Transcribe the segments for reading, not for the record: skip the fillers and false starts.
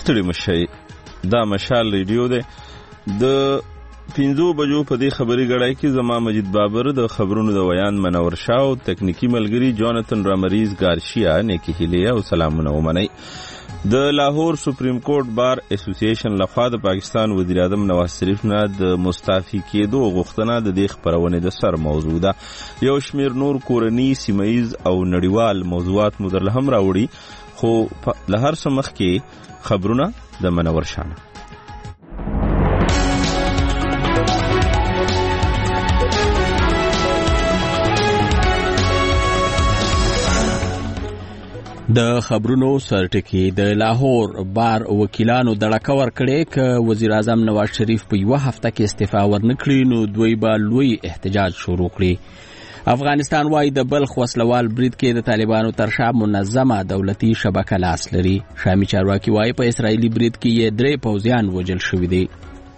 ستړي مشئ. دا مشال ریډیو دی. د 5 بجو په دې خبري غړای کې زما مجید بابر، د خبرونو د ویان منور شاه او تکنیکی ملګری جوناتن رامریز گارشیا نیکی هیله او سلامونه ومنئ. د لاهور سپریم کورټ بار اسوسییشن لخوا د پاکستان وزیر اعظم نواز شریف نه د مستعفي کېدو غوښتنه د دې خبرونې د سر موضوع ده. یو شمیر نور کورنی، سیمایز او نړیوال موضوعات مو درله هم راوړي، خو له هر څه مخکې خبرونه د منور شاه. د خبرونو سرټکی د لاهور بار وکیلانو دړکه ورکړې ک وزیر اعظم نواز شریف په یو هفته کې استعفا ورنکړي نو دوی به لوی احتجاج شروع کړي. افغانستان وايي د بلخ وسلوال برید کې د طالبانو تر شا منظمه دولتي شبکه لاس لري. شامي چارواکي وايي په اسرایلی برید کې 3 پوځیان وژل شوي دي.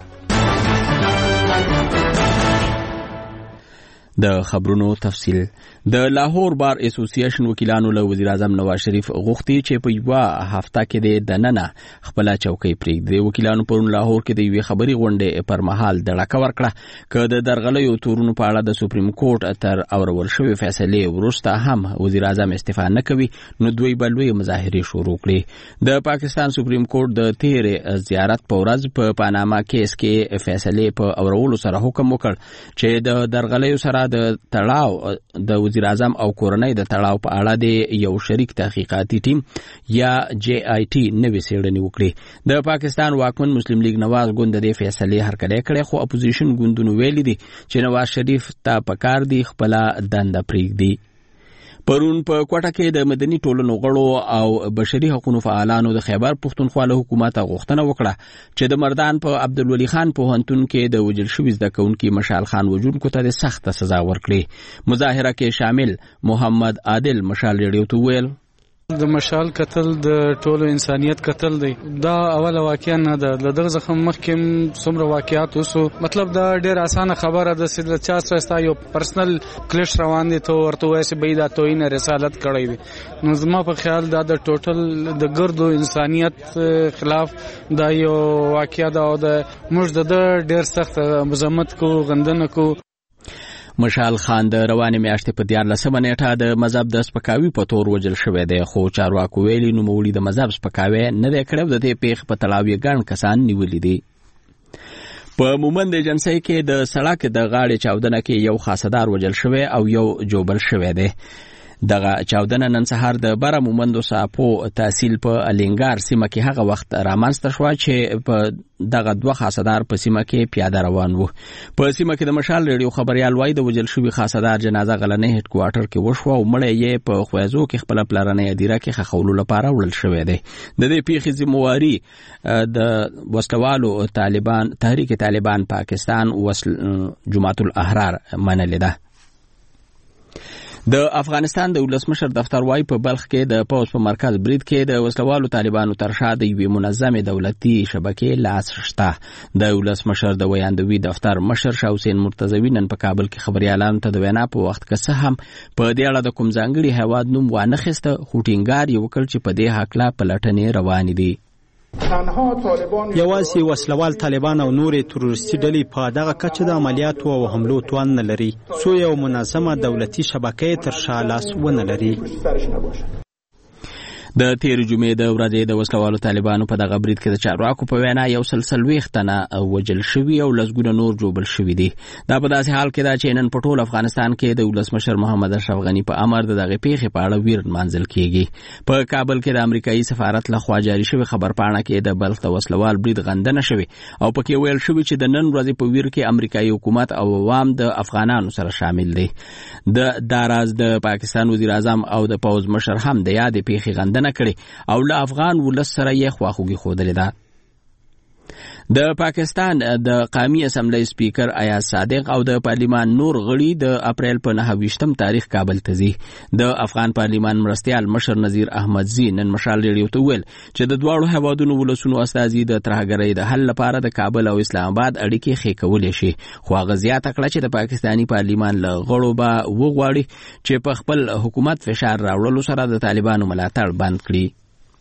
د خبرونو تفصیل. د لاهور بار اسوسییشن وکیلانو له وزیر اعظم نواز شریف غوښتي چې په یو هفته کې د نننه خپل چوکۍ پرېږدي. وکیلانو پرون لاهور کې د یوې خبري غونډې پر مهال دړکه ورکړه که د درغلیو تورونو په اړه د سپریم کورټ تر اورول شوې فیصلې وروسته هم وزیر اعظم استعفا نه کوي نو دوی به لوی مظاهرې شروع کړي. د پاکستان سپریم کورټ د تیرې زیارت په ورځ په پاناما کیس کې فیصلې په اورولو سره حکم وکړ چې د درغلیو سره د تړاو د وزیر اعظم او کورنۍ د تړاو په اړه د یو شریک تحقیقاتي ټیم یا JIT نوې څېړنې وکړي. د پاکستان واکمن مسلم لیگ نواز ګوند د فیصلې هرکلی کړی، خو اپوزیشن ګوندونو ویلي دي چې نواز شریف ته پکار دی خپل دنده پرېږدي. پرون په کوټه کې د مدني ټولنو غړو او بشري حقوقو فعالانو د خیبر پښتونخوا له حکومت غوښتنه وکړه چې د مردان په عبدالولي خان پوهنتون کې د وژل شوي زده کوونکي مشال خان وژونکو ته د سخته سزا ورکړي. مظاهره کې شامل محمد عادل مشال ریډیو ته ویل د مشال قتل د ټولو انسانیت قتل دی. دا اوله واقعا نه ده، د دغه څخه مخکې څومره واقعات وسو. مطلب دا ډېر اسانه خبره ده چې د چا سره یو پرسنل کلیش روان دي ته ورته وایي چې به دا توهین رسالت کړی دی. نو زما په خیال دا د ټوټل د ګردو انسانیت خلاف دا یو واقعا ده او د موږ د ډېر سخت مذمت کو، غندنه کو. مشال خان د روانې میاشتې په 14 نیټه د مذهب د سپکاوي په تور وژل شوی دی، خو چارواکو ویلي نوموړي د مذهب سپکاوی نه دی کړی، د دې پیښې په تړاو یې ګڼ کسان نیولي دي. په مومند ایجنسۍ کې د سړک د غاړې چاودنه کې یو خاصدار وژل شوی او یو جوبل شوی دی. دغه چاودنه نن سهار د بره مومندو ساپو تحصیل په الینګار سیمه کې هغه وخت رامنځته شوه چې په دغه 2 خاصدار په سیمه کې پیاده روان وو. په سیمه کې د مشال ریډیو خبريال وایي د وژل شوي خاصدار جنازه غلنۍ هډ کوارټر کې وشوه او مړی یې په خویزو کې خپل پلرنۍ ادیره کې خخولو لپاره وړل شوی دی. د دې پیښې ذمہواري د وسلوالو طالبان تحریک طالبان پاکستان جماعت الاحرار منلې ده. د افغانستان د ولسمشر دفتر وايي په بلخ کې د پوز په مرکز برید کې د وسلوالو طالبانو تر شا د یوې منظمې دولتي شبکې لاس شته. د ولسمشر د ویاندوي دفتر مشر شاه حسین مرتضوی نن په کابل کې خبريالانو ته د وینا په وخت کې څه هم په دې اړه د کوم ځانګړي هیواد نوم وانخسته، خو ټینګار یې وکړ چې په دې حق لا پلټنې روانې دي. یوازې وسلوال طالبان او نورې تروریستي ډلې په دغه کچه د عملیاتو او حملو توان نه لري، څو یو منظمه دولتي شبکې تر شا لاس ونه لري. د تیر جمعې د ورځې د وسلوالو طالبانو په دغه برید کې د چارواکو په وینا یو سلسله تنه وژل شوي او لسګونه نور جوبل شوي دي. دا په داسې حال کې ده چې نن په ټول افغانستان کې د ولسمشر محمد اشرف غني په امر د دغه پیښې په اړه ویر منځل کیږي. په کابل کې د امریکایي سفارت لخوا جاري شوی خبرپاڼه کې د بلخ د وسلوال برید غندنه شوی او پکې ویل شوی چې د نن ورځې په ویر کې امریکایي حکومت او عوام د افغانانو سره شامل دي. د داراز د پاکستان وزیر اعظم او د پوز مشر هم د یادې پیښې غندنه کړي او له افغان ولس سره یې خواخوږي ښودلې ده. د پاکستان د قومي اسمبلی سپیکر ایاز صادق او د پارلیمان نور غړي د اپریل په 29 تاریخ کابل ته ځي. د افغان پارلیمان مرستیال مشر نذیر احمدزي نن مشال ریډیو ته ویل چې د دواړو هیوادونو ولسونو استازي د ترهګرۍ د حل لپاره د کابل او اسلام آباد اړیکې ښې کولې شي، خو هغه زیاته کړه چې د پاکستاني پارلیمان له غړو به وغواړي چې په خپل حکومت فشار راوړلو سره د طالبانو ملاتړ بند کړي.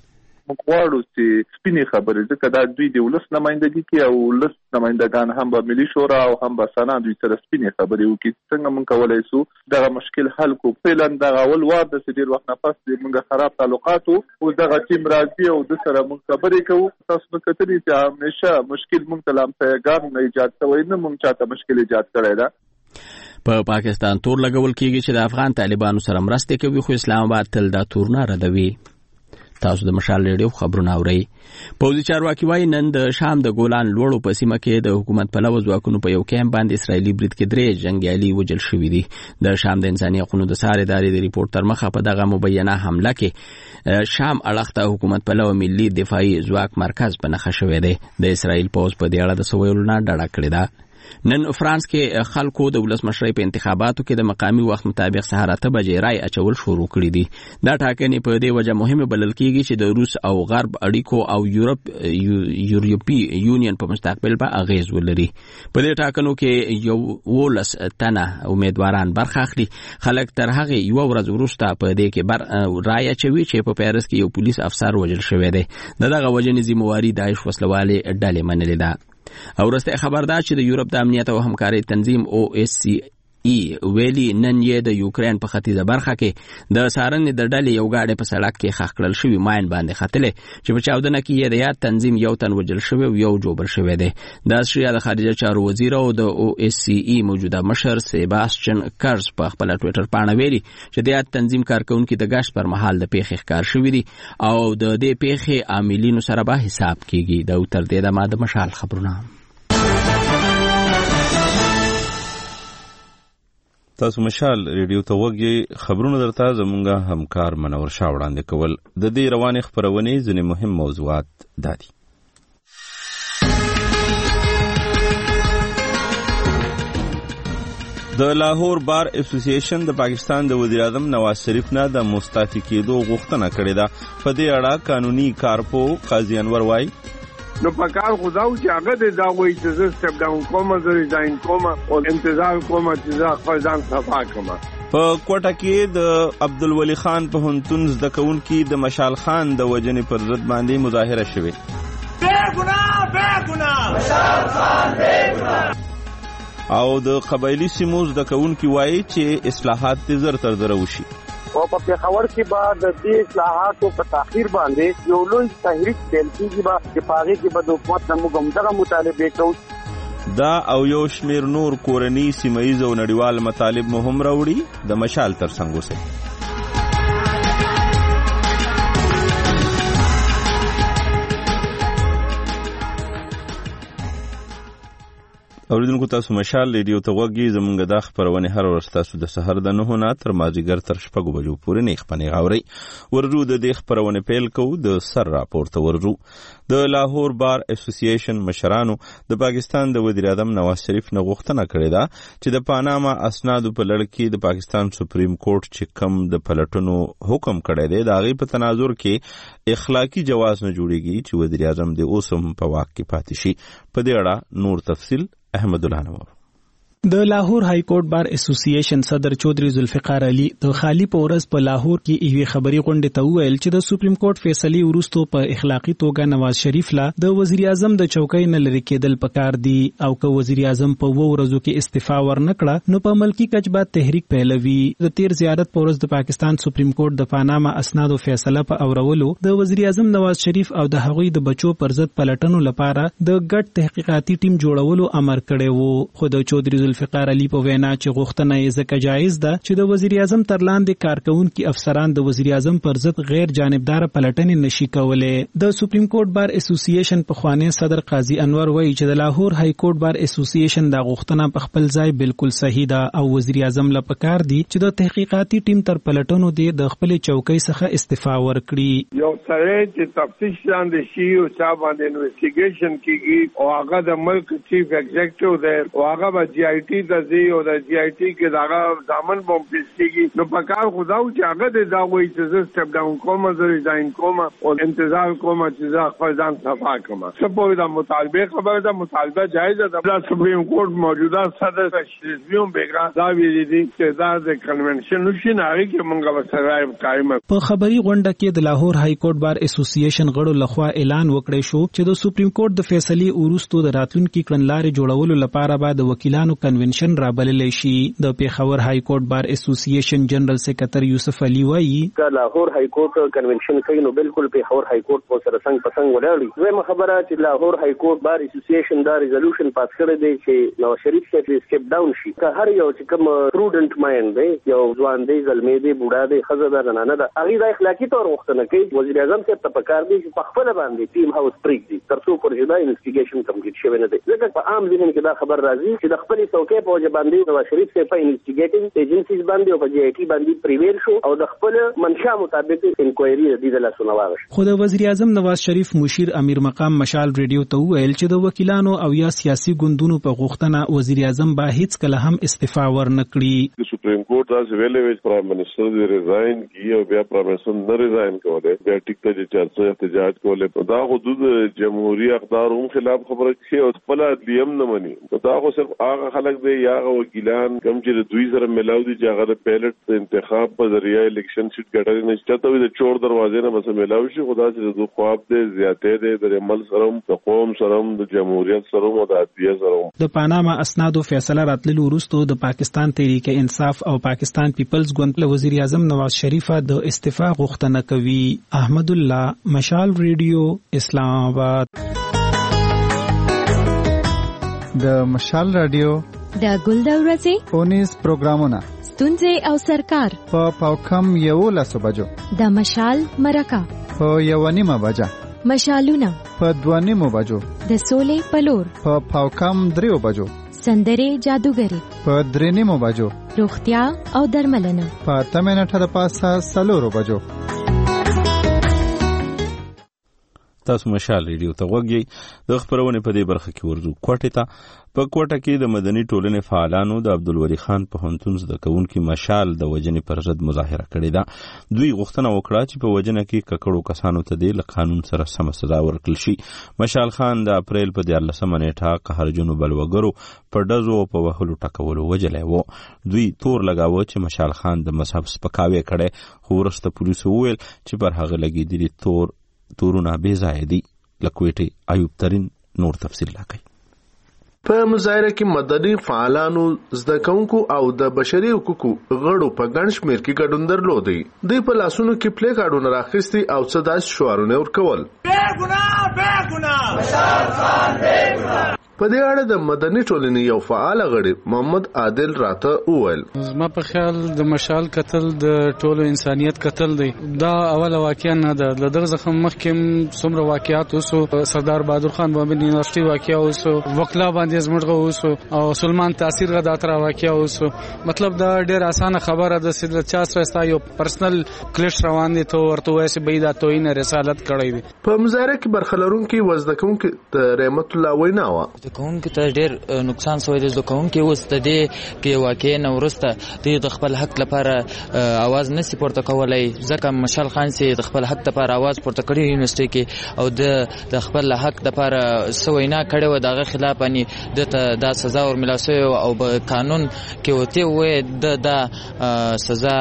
موږ غواړو چې سپینې خبرې ځکه دا دوی د ولس نمائندګي کوي او ولس نمائندګان هم به ملي شورا او هم به سنا دوی سره سپینې خبرې وکړي څنګه موږ کولای شو دغه مشکل حل کو فعلا دغه اول وار د ډیر وخت نه پس موږ خراب تعلقات او دغه ټیم راځي او د سره موږ خبرې کوو تاسو نو کتلی چې همیشه مشکل موږ ته لامتیګان نه ایجاد شوی نه موږ چاته مشکل ایجاد کړی دا په پاکستان تور لګول کیږي چې د افغان طالبانو سره مرسته کوي خو اسلام آباد تل دا تور نه ردوي. تاسو د مشال ریډیو خبرونه اورئ. پوځي چارواکي وايي نن د شام د ګولان لوړو په سیمه کې د حکومت پلوه ځواکونو په یو کیمپ باندې اسرایلی برید کې 3 جنگیالي وژل شوي دي. د شام د انساني حقوقو د ساري ادارې د ریپورت تر مخه په دغه مبینه حمله کې شام اړخ ته حکومت پلوه ملي دفاعي ځواک مرکز په نښه شوی دی. د اسرایل پوځ په دې اړه د سویلو نه ډډه کړې ده. نن فرانس کې خلکو د ولسمشرۍ په انتخاباتو کې د مقامي وخت مطابق سهار 8 بجې رای اچول شروع کړي دي. دا ټاکنې په دې وجه مهمه بلل کېږي چې د روس او غرب اړیکو او یورپی یونین په مستقبل په اغیز ولري. په دې ټاکنو کې یو ولس تنه امیدواران برخه اخلي. خلک تر هغه یو ورځ وروسته په دې کې رای اچوي چې په پیرس کې یو پولیس افسر وژل شوی دی. دغه وجنې ذمہواری داعش وسلوالې ډلې منلې ده. او ورسته خبردار چې د یورپ د امنیت او همکارۍ تنظیم OSCE ویلي نن یې د یوکرين په ختیځه برخه کې د سارنې د ډلې یو گاډي په سړک کې ښخ کړل شوی ماین باندې خطلې چې په چاودنه کې یې د یاد تنظیم یو تن وژل شوی او یو جوړ شوی دی. د استرالیا د خارجه چارو وزیر او د OSCE موجوده مشر سیباستین کرز په خپل ټوئیټر باندې ویلي چې د یاد تنظیم کارکونکو د غش پر مهال د پیښې ښکار شوی دي او د دې پیښې عاملینو سره به حساب کیږي. د تر دې د ماده مشال خبرونه تاسو مشال ریډیو ته وګورئ. خبرونه درته زمونږه همکار منور شاه وړاندې کول. د دې روانې خبرونې ځینې مهم موضوعات دادي. د لاهور بار اسوسییشن د پاکستان د وزیر اعظم نواز شریف نه د مستعفي کېدو غوښتنه کړې ده. په دې اړه قانوني کارپو قاضي انور وایي نو پکار خداو چې هغه د دا وایي چې زه سټپ ډاون کوم زه ریزاین کوم او انتظار کوم چې زه خپل ځان صفا کوم. په کوټه کې د عبدالولي خان په هنتون زده کوونکي د مشال خان د وژنې پر ضد باندې مظاهره شوې. بے ګناه مشال خان بے ګناه. او د قبایلی سیمو زده کوونکي وایي چې اصلاحات زر تر زر وشي. او په پیښور کې بعد د دې اصلاحاتو په تاخير باندې یو لوی تحریک پیل کیږي چې پاغي کې به د حکومت نه موږ دغه مطالبه کوو. دا او یو شمیر نور کورنی سیمایي او نړیوال مطالب مهم راوړي د مشال تر څنګ اوسه. اوریدونکو تاسو مشال ریډیو ته وګورئ. زمونږ د خبرونه هر ورځ تاسو د سحر د 9 نه تر مازیګر تر 6 بجو پورې نه خپنه غاوري. ورجو د دې خبرونه پیل کوو. د سر راپورته ورجو د لاهور بار اسوسییشن مشرانو د پاکستان د وزیر اعظم نواز شریف نه غوښتنه کړې ده چې د پاناما اسنادو په لړ کې د پاکستان سپریم کورټ چې کم د پلټنو حکم کړی دی د هغې په تناظر کې اخلاقی جواز نه جوړیږي چې وزیر اعظم د اوسم په واک کې پاتې شي. په دې اړه نور تفصیل احمد الله نور. د لاهور های کورټ بار اسوسییشن صدر چودري ذوالفقار علي د خالی پورز په لاهور کې ایوي خبري غونډه ته ویل چې د سپریم کورټ فیصله ورستو په اخلاقی توګه نواز شریف لا د وزیر اعظم د چوکۍ نه لري کېدل پکار دي او که وزیر اعظم په وو ورځو کې استعفا ورنکړه نو په ملکی کچبه تحریک پیلوي. د تیر زیارت پورز د پاکستان سپریم کورټ د پاناما اسنادو فیصله په اورولو د وزیر اعظم نواز شریف او د هغوی د بچو پر ضد پلټنو لپاره د ګډ تحقیقاتي ټیم جوړولو امر کړی وو. خو د چودري ذوالفقار علي په وینا چې غوښتنه یې ځکه جایز ده چې د وزیر اعظم تر لاندې کارکونکو افسران د وزیر اعظم پر ضد غیر جانبدار پلټنې نشي کولای. د سپریم کورټ بار اسوسییشن په خوانی صدر قاضي انور وایي چې د لاهور های کورټ بار اسوسییشن د غوښتنه په خپل ځای بالکل صحیح ده او وزیر اعظم لپاره پکار دي چې د تحقیقاتي ټیم تر پلټنو دی د خپل چوکۍ څخه استعفا ورکړي. یو سره چې تفتیش لاندې شي او چا باندې انویسټیګیشن کیږي او هغه د ملک چیف ایگزیکټیو دی او هغه به جی آی टी ته ځي او د سی آی ټي کې دا ځامن بم پیسيږي نو په کار خداو چې هغه دا وایي چې زه سټپ ډاون کوم زه ریزاین کوم او انتظار کوم چې زه خپل ځان صفا کوم سپوږی دا مطالبه خبره ده مطالبه جایز ده د سپریم کورټ موجوده صدر شریفیون بیګرا دا ویلي دي چې دا د کنونشن نشي نه کې مونږه وسره قائم. په خبري غونډه کې د لاهور های کورټ بار اسوسییشن غړو لخوا اعلان وکړی شو چې د سپریم کورټ د فیصلې وروسته د راتلونکي کړنلارې جوړولو لپاره به د وکیلانو کنونشن رابللی شي. د پیښور های کورټ بار اسوسییشن جنرال سیکریټری یوسف علي وایي چې لاهور های کورټ کنونشن کوي نو بالکل پیښور های کورټ په سره څنګه پسنګ ولاړی. زموږ خبره چې لاهور های کورټ بار اسوسییشن دا ریزولوشن پاس کړی دی چې نو شریف څخه سټپ ډاون شي که هر یو چې کوم پروډنت مایند دی یو ځوان دی زلمی دی بوډا دی خزه ده رانه ده هغه د اخلاقی تور وختنه کوي. وزیر اعظم څخه په کار دی چې په خپل باندې ټیم هاوس پریک دی ترڅو پرجدا انویسټیګیشن کمپلیټ شوی نه دی. ځکه په عام ذهن کې دا خبر راځي چې د خپل څوکۍ په وجه باندې نواز شریف څخه په انویسټیګیټینګ ایجنسیز باندې او په جی آی ټي باندې پریویر شو او د خپل منشا مطابق انکوایری د دې لاسونه واغښت. خو د وزیر اعظم نواز شریف مشیر امیر مقام مشال ریډیو ته وویل چې د وکیلانو او یا سیاسي ګوندونو په غوښتنه وزیر اعظم به هیڅ کله هم استعفا ورنکړي. سپریم کورټ دا ویلې پرایم منسٹر دی ریزاین کی او بیا پرایم منسٹر نه ریزاین کوله بیا ټیک ته چې چارڅه احتجاج کوله دا حدود جمهوریت اقدارون خلاف خبره کوي او خپل عدلیم نه مني. دا خو صرف هغه خلک دی یا وکیلان کم چې دوی سره ملاو دي چې هغه پیلټ انتخاب په ذریعہ الیکشن شیټ ګټل نه چاته وي د چور دروازې نه بس ملاو شي. خدا چې د خواب دی زیاتې دی د عمل سره د قوم سره د جمهوریت سره او د عدلیه سره. د پاناما اسنادو فیصله راتللو وروسته د پاکستان تحریک انصاف او پاکستان پیپلز ګوند له وزیر اعظم نواز شریف د استعفا غوښتنه کوي. احمد الله مشال ریډیو اسلام آباد. د مشال رادیو د ګل د ورځې اونیز پروګرامونه ستونزې او سرکار په پاوکم 11 بجو د مشال مرکه په 1:30 بجه مشالونه په 2:30 بجو د سولې پلور په پاوکم 3 بجو سندرې جادوګری په 3:30 بجو روغتیا او درملنه په 8 منټه د پاسه 4 بجو. تاسو مشال ریډیو ته وګورئ. د خبرونه په دې برخه کې ورزو کوټه ته په کوټه کې د مدني ټولنې فعالانو د عبدالولي خان پوهنتون زده کوونکي مشال د وجنې پر ضد مظاهره کړې ده. دوی غوښتنه وکړه چې په وجنه کې ککړو کسانو ته د قانون سره سم سزا ورکړل شي. مشال خان د اپریل په 14 نیټه قهرجنو بلوګرو په ډزو په وهلو ټکولو وجلې وو. دوی تور لګاوه چې مشال خان د مذهب سپکاوی کړي خو ورسته پولیسو وویل چې پر هغه لګیدلي تورونه بې ځایه دي. لکوټي ایوب ترین نور تفصیل راکړي. په مظاهره کې مدني فعالانو زده کوونکو او د بشري حقوقو غړو په ګڼ شمېر کې ګډون درلودی. دوی په لاسونو کې پلې کارډونه راخیستي او څه داسې شعارونه ورکول. بې ګناه بې ګناه مشال خان بې ګناه. په دې اړه د مدني ټولنې یو فعال غړي محمد عادل راته وویل زما په خیال د مشال قتل د ټولو انسانيت قتل دی. دا اوله واقعیا نه ده. د دغه ځخم مخکې څومره واقعیات اوسو. سردار بهادر خان باندې یونیورسيټي واقعیا اوسو وکلا باندې زموږ اوسو او سلمان تاثیر غدا تر واقعیا اوسو. مطلب دا ډېر اسانه خبره ده چې د چا سره یو پرسنل کلیش روان دي ته ورته وایي چې بيدا توین رسالت کړی دی. په مظاهره کې برخلرونکو وزدکونکو د رحمت الله وینا وا کوونکو ته ډېر نقصان شوی دی. د کوونکو اوس د دې کې واقع نه ورسته د خپل حق لپاره आवाज نسی پورته کولای. ځکه مشال خان سي د خپل حق لپاره आवाज پورته کړی یونیورسيټي کې او د خپل حق لپاره سوینا کړي و دغه خلاف اني د سزا ورملاسي او قانون کې وته وې د سزا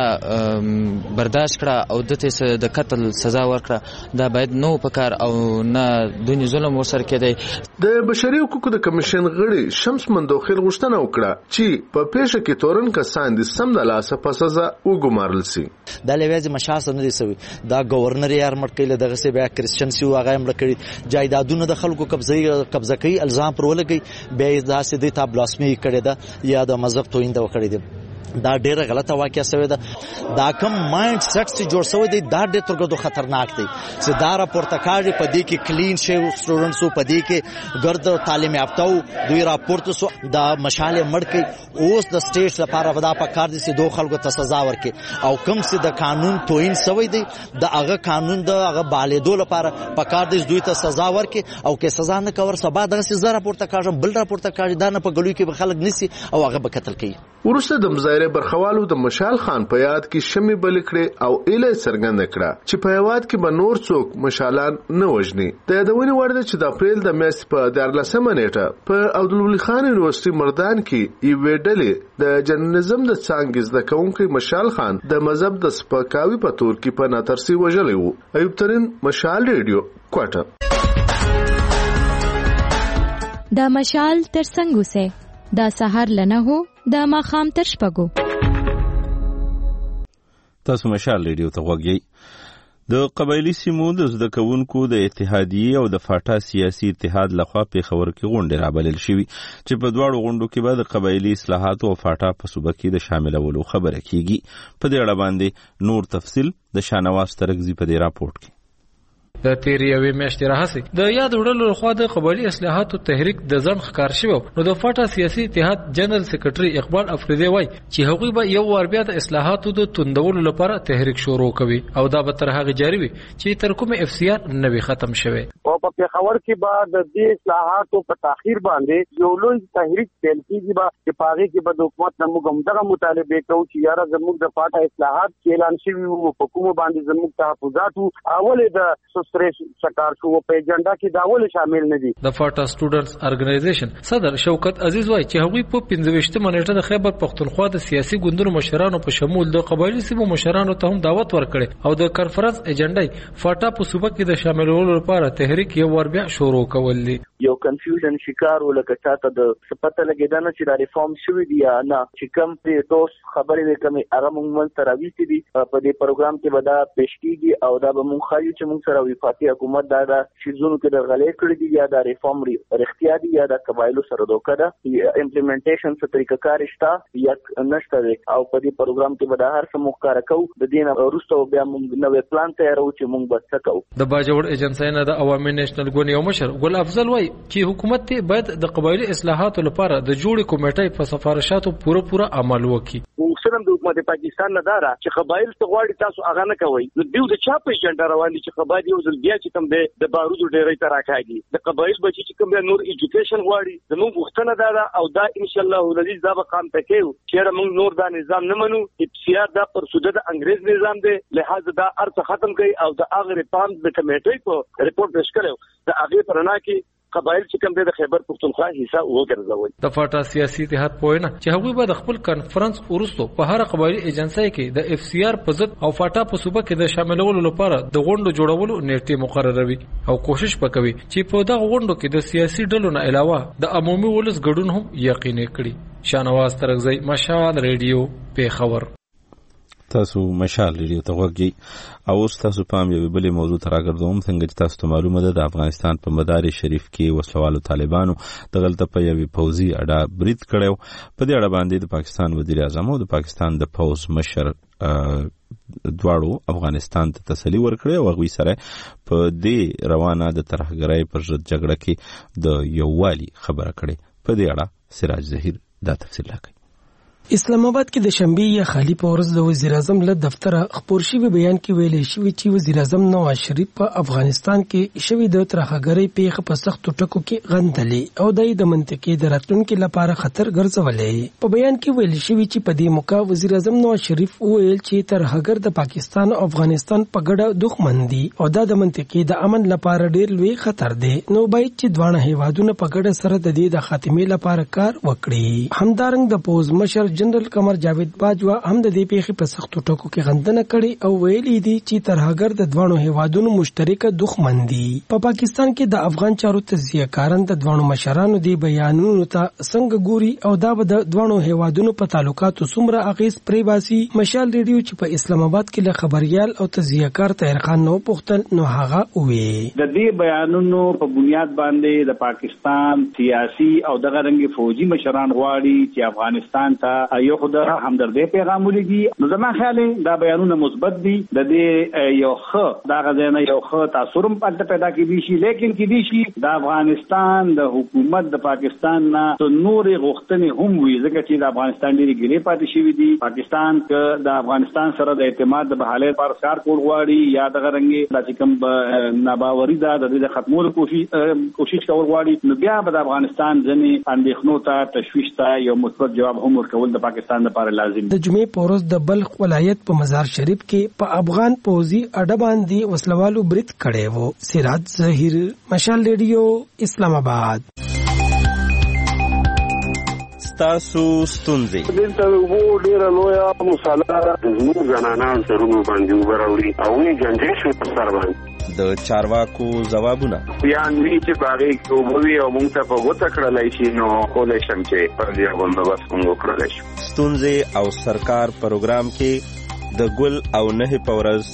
برداشت کړه او د قتل سزا ورکړه. دا باید نو پکار او نه دني ظلم ورسره کېدی. د بشري حقوقو د کمیشن غړي شمس مندوخیل غوښتنه وکړه چې په پیښه کې تورن کسان دي سم د لاسه په سزا وګمارل سي. د لویز مشاسه نه دي سوي. دا گورنر یار مړکېله دغه سي بیا کرسچن سی واغه مړ کړي جایدادونه د خلکو قبضه کوي الزام پر ولګي بیا داسې د تابلاسمي کړي ده یا د مذهب توینده وکړي دي. دا ډیره غلطه واقعه شوې ده. دا کوم مایند سیټ چې جوړ شوی دی دا ډېر ترګو خطرناک دی چې دا راپورته کاږي په دې کې کلین شي سټوډنټسو په دې کې ګرد تعلیم یافته دوی راپورته سو دا مشاله مړ کې اوس د سټیټ لپاره ودا په کار دي چې دوه خلکو ته سزا ورکړي او کوم چې د قانون توهین شوی دی د هغه قانون د هغه بالېدو لپاره په کار دي دوی ته سزا ورکړي او کې سزا نه کور سبا دغه سزا راپورته کاږي بل راپورته کاږي دا نه په ګلوي کې به خلک نسی او هغه به قتل کوي. ورسته د مظاهره برخوالو د مشال خان په یاد کې شمې بل کړې او اله څرګنده کړه چې په یاد کې به نور څوک مشالان نه وژني. د یادونې وړ ده چې د اپریل د میاشتې په 14 نیټه په عبدالولي خان یونیورسيټي مردان کې یوې ډلې د جرنالیزم د څانګې زده کوونکی مشال خان د مذهب د سپکاوي په تور کې په ناترسي وژلی و. ایوب ترین، مشال ریډیو، کوټه. دا مشال تر څنګه سه دا سحر لنه هو دا ماخام تر شپګو. تاسو مشال ریډیو ته غوږی. د قبایلی سیمو د زده کوونکو د اتحادیې او د فاټا سیاسي اتحاد لخوا پیښور کې غونډې رابلل شوې چې په دواړو غونډو کې به د قبایلی اصلاحاتو او فاټا په صوبه کې د شاملولو خبره کیږي. په دې اړه باندې نور تفصیل د شانواز ترکزی په دې راپورټ کې. د تیری یوې میاشتې راهسي د یاد وړلو لخوا د قبایلی اصلاحاتو تحریک د ځن ښکار شوی نو د فاټا سیاسي اتحاد جنرال سیکریټري اقبال افریدی وای چې هغوی به یو ور بیا د اصلاحاتو د توندولو لپاره تحریک شروع کوي او دا به تر هغه جاری وي چې تر کومه اف سی آر نه وي ختم شوی. او په پیښور کې بعد د دې اصلاحاتو په تاخير باندې یو لوی تحریک پیل کیږي چې پاغي کې به د حکومت نه موږ دغه مطالبه کوو چې یاره زموږ د فاټا اصلاحات اعلان شوی وو په کومه باندې زموږ تحفظات اوله د سرکار شو په ایجنډا کې داول شامل نه دي. د فاټا سټوډنټس ارګنایزیشن صدر شوکت عزیز وای چې هغوی په 15 منېټه د خیبر پختونخوا د سیاسي ګوندونو مشرانو په شمول د قبایلی سیمو مشرانو ته هم دعوت ورکړي او د کانفرنس ایجنډا فاټا په صوبه کې د شاملولو لپاره تحریک یو ور بیا شروع کول دي. یو کنفیوژن شکار ولکه چاته د سپته لګیدنه چې د ریفارم شوی دی یا نه چې کوم په توس خبرې وکمې هغه موږ تراویستي دي په دې پروګرام کې ودا پېښ کیږي او دا به موږ خایو چې موږ سره وفاقي حکومت دا شیزونو کې د غلې کړې دي یا د ریفارم رښتیا دي یا د قبایلو سره دوکه ده امپلیمنټیشن څه طریقه کار شته یا نشته او په دې پروګرام کې ودا هر څه موږ کار کوو د دې نه وروسته بیا موږ نوې پلان تیارو چې موږ بس کوو. د باجوړ ایجنسی نه د عوامي نېشنل ګوند یو مشر ګل افضل وای چې حکومت ته باید د قبایلی اصلاحاتو لپاره د جوړې کمیټې په سفارشاتو پوره عمل وکړي. موږ د حکومت پاکستان نه دارا چې قبایل ته غواړي تاسو هغه نه کوي نو دیو د چا په ایجنډا روان دي چې قبایل یو ځل بیا چې کوم د بارودو ډېرې تر راکاږي د قبایل بچي چې کوم نور ایجوکیشن غواړي زموږ وختونه دارا او دا ان شاء الله ولذي دا به قام تکيو چې موږ نور دا نظام نه منو ابتسیار دا پر سوده د انګريز نظام دی لہذا دا ارڅ ختم کړي او د اغه ریفارم د کمیټې په ریپورت پیش کړو د اغه پرنا کې قبایل چې کوم د خیبر پختونخوا حصہ وګرځوي. د فاټا سیاسي اتحاد پوینه چې هغوی به د خپل کانفرنس ورستو په هر قبایلی ایجنسی کې د اف سی آر په ضد او فاټا په صوبه کې د شاملولو لپاره د غونډو جوړولو نیټه مقرروي او کوشش وکوي چې په دغه غونډو کې د سیاسي ډلو نه علاوه د عمومي ولس ګډون هم یقیني کړي. شانواز ترکزی، مشال ریډیو، پیښور. تاسو مشال ریډیو ته غوږی او تاسو پام یو بلې موضوع ته راګرځوم. څنګه چې تاسو ته معلومه ده د افغانستان په مدار شریف کې وسلوالو طالبانو د غلطه په یوې پوځي اډه برید کړو. په دې اړه باندې د پاکستان وزیر اعظم او د پاکستان د پوځ مشر دواړو افغانستان ته تسلی ورکړې او هغوی سره په دې روانه د ترهګرۍ پر ضد جګړه کې د یووالي خبره کړې. په دې اړه سراج ظهیر دا تفصیل راکړي. اسلام آباد کې د شنبه یا خالی په ورځ د وزیر اعظم له دفتره خبر شوی بیان کې ویل شوی چې وزیر اعظم نواز شریف په افغانستان کې شوی د ترهګرۍ پیښه په سختو ټکو کې غندلې او د منطقې د راتلونکو لپاره خطر ګرځولې. په بیان کې ویل شوی چې په دې موقع وزیر اعظم نواز شریف ویل چې ترهګر د پاکستان او افغانستان په ګډه دښمن دي او د منطقې د امن لپاره ډېر لوی خطر دی نو باید چې دوه هیوادونه په ګډه سره د دې د خاتمې لپاره کار وکړي. همدارنګ د پوز مشر جنرال قمر جاوید باجوا هم د دې پیښې په سختو ټکو کې غندنه کړې او ویلي دي چې ترهګر د دوه هیوادونو مشترک دښمن دي. په پاکستان کې د افغان چارو تجزیه کاران د دوه مشرانو دی بیانونو ته څنګه ګوري او دا به د دوه هیوادونو په تعلقاتو څومره اغیز پرې باسي. مشال ریډیو چې په اسلام آباد کې له خبريال او تجزیه کار طاهر خان نو پوښتل نو هغه وې د دې بیانونو په بنیاد باندې د پاکستان سیاسي او دغه رنګي فوجي مشران غواړي چې افغانستان ته یو خدای همدردی پیغام ولګي. نو زما خیال دا بیانونه مثبت دي. د دې یو ښه دا غزنه یو ښه تاثر هم پاتې پیدا کیږي شي، لیکن کیدی شي د افغانستان د حکومت د پاکستان نه نور غوښتنې هم وي، ځکه چې د افغانستان ډېری ګلې پاتې شوي دي. پاکستان که د افغانستان سره د اعتماد د بحالۍ لپاره کار کول غواړي یا دغه رنګې دا چې کوم ناباوري ده د دې د ختمولو کوشش کول غواړي، نو بیا به د افغانستان ځینې اندېښنو ته تشویش ته یو مثبت جواب هم ورکول د پاکستان لپاره لازم دی. د جمعې په ورځ د بلخ ولایت په مزار شریف کې په افغان پوځي اډه باندې وسلوالو برید کړی و. سراج ظهیر، مشال ریډیو، اسلام آباد. تاسو ستونزې دلته وو ډیره لویه مصالحه زموږ زنانان سرونو باندې وراوړي او یې جنجې شو په سر باندې د چارواکو ځوابونه بیان وی چې باغې کوموي او موږ ته په غوته کړلای شي نو کولای شم چې پر دې باندې بس موږ کړلای شو. ستونزې او سرکار پروګرام کې د ګل او نه پورز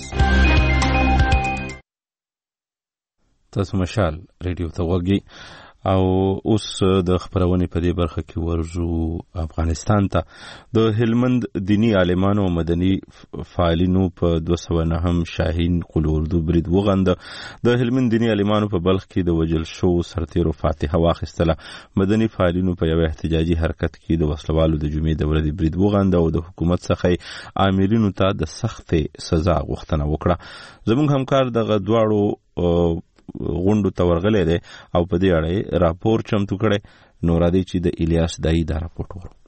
تاسو مشال ریډیو ته وګورئ. او اوس د خبرونې په دې برخه کې ورځو افغانستان ته. د هلمند دینی عالمانو او مدني فعالینو په 209 شاهین قل اردو برید وغنده. د هلمند دینی عالمانو په بلخ کې د وجل شو سرتیرو فاتحه واخیستله. مدني فعالینو په یو احتجاجي حرکت کې د وسلوالو د جمعې د ورځې برید وغنده او د حکومت څخه آمرینو ته د سخت سزا غوښتنه وکړه. زموږ همکار دغه دواړو غونډو ته ورغلی دی او په دې اړه راپور چمتو کړی. نو راځي چې د الیاس دای دا راپور ورو.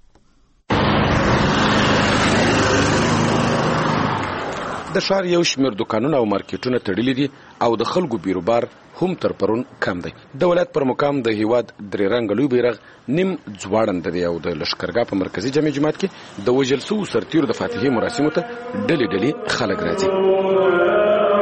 د ښار یو شمېر دکانونه او مارکیټونه تړلي دي او د خلکو بیروبار هم تر پرون کم دی. د ولایت پر مقام د هیواد درې رنګه لوی بیرغ نیم ځواړنده دی او د لښکرګاه په مرکزي جامع جومات کې د وژل شوو سرتیرو د فاتحې مراسمو ته ډلې ډلې خلک راځي.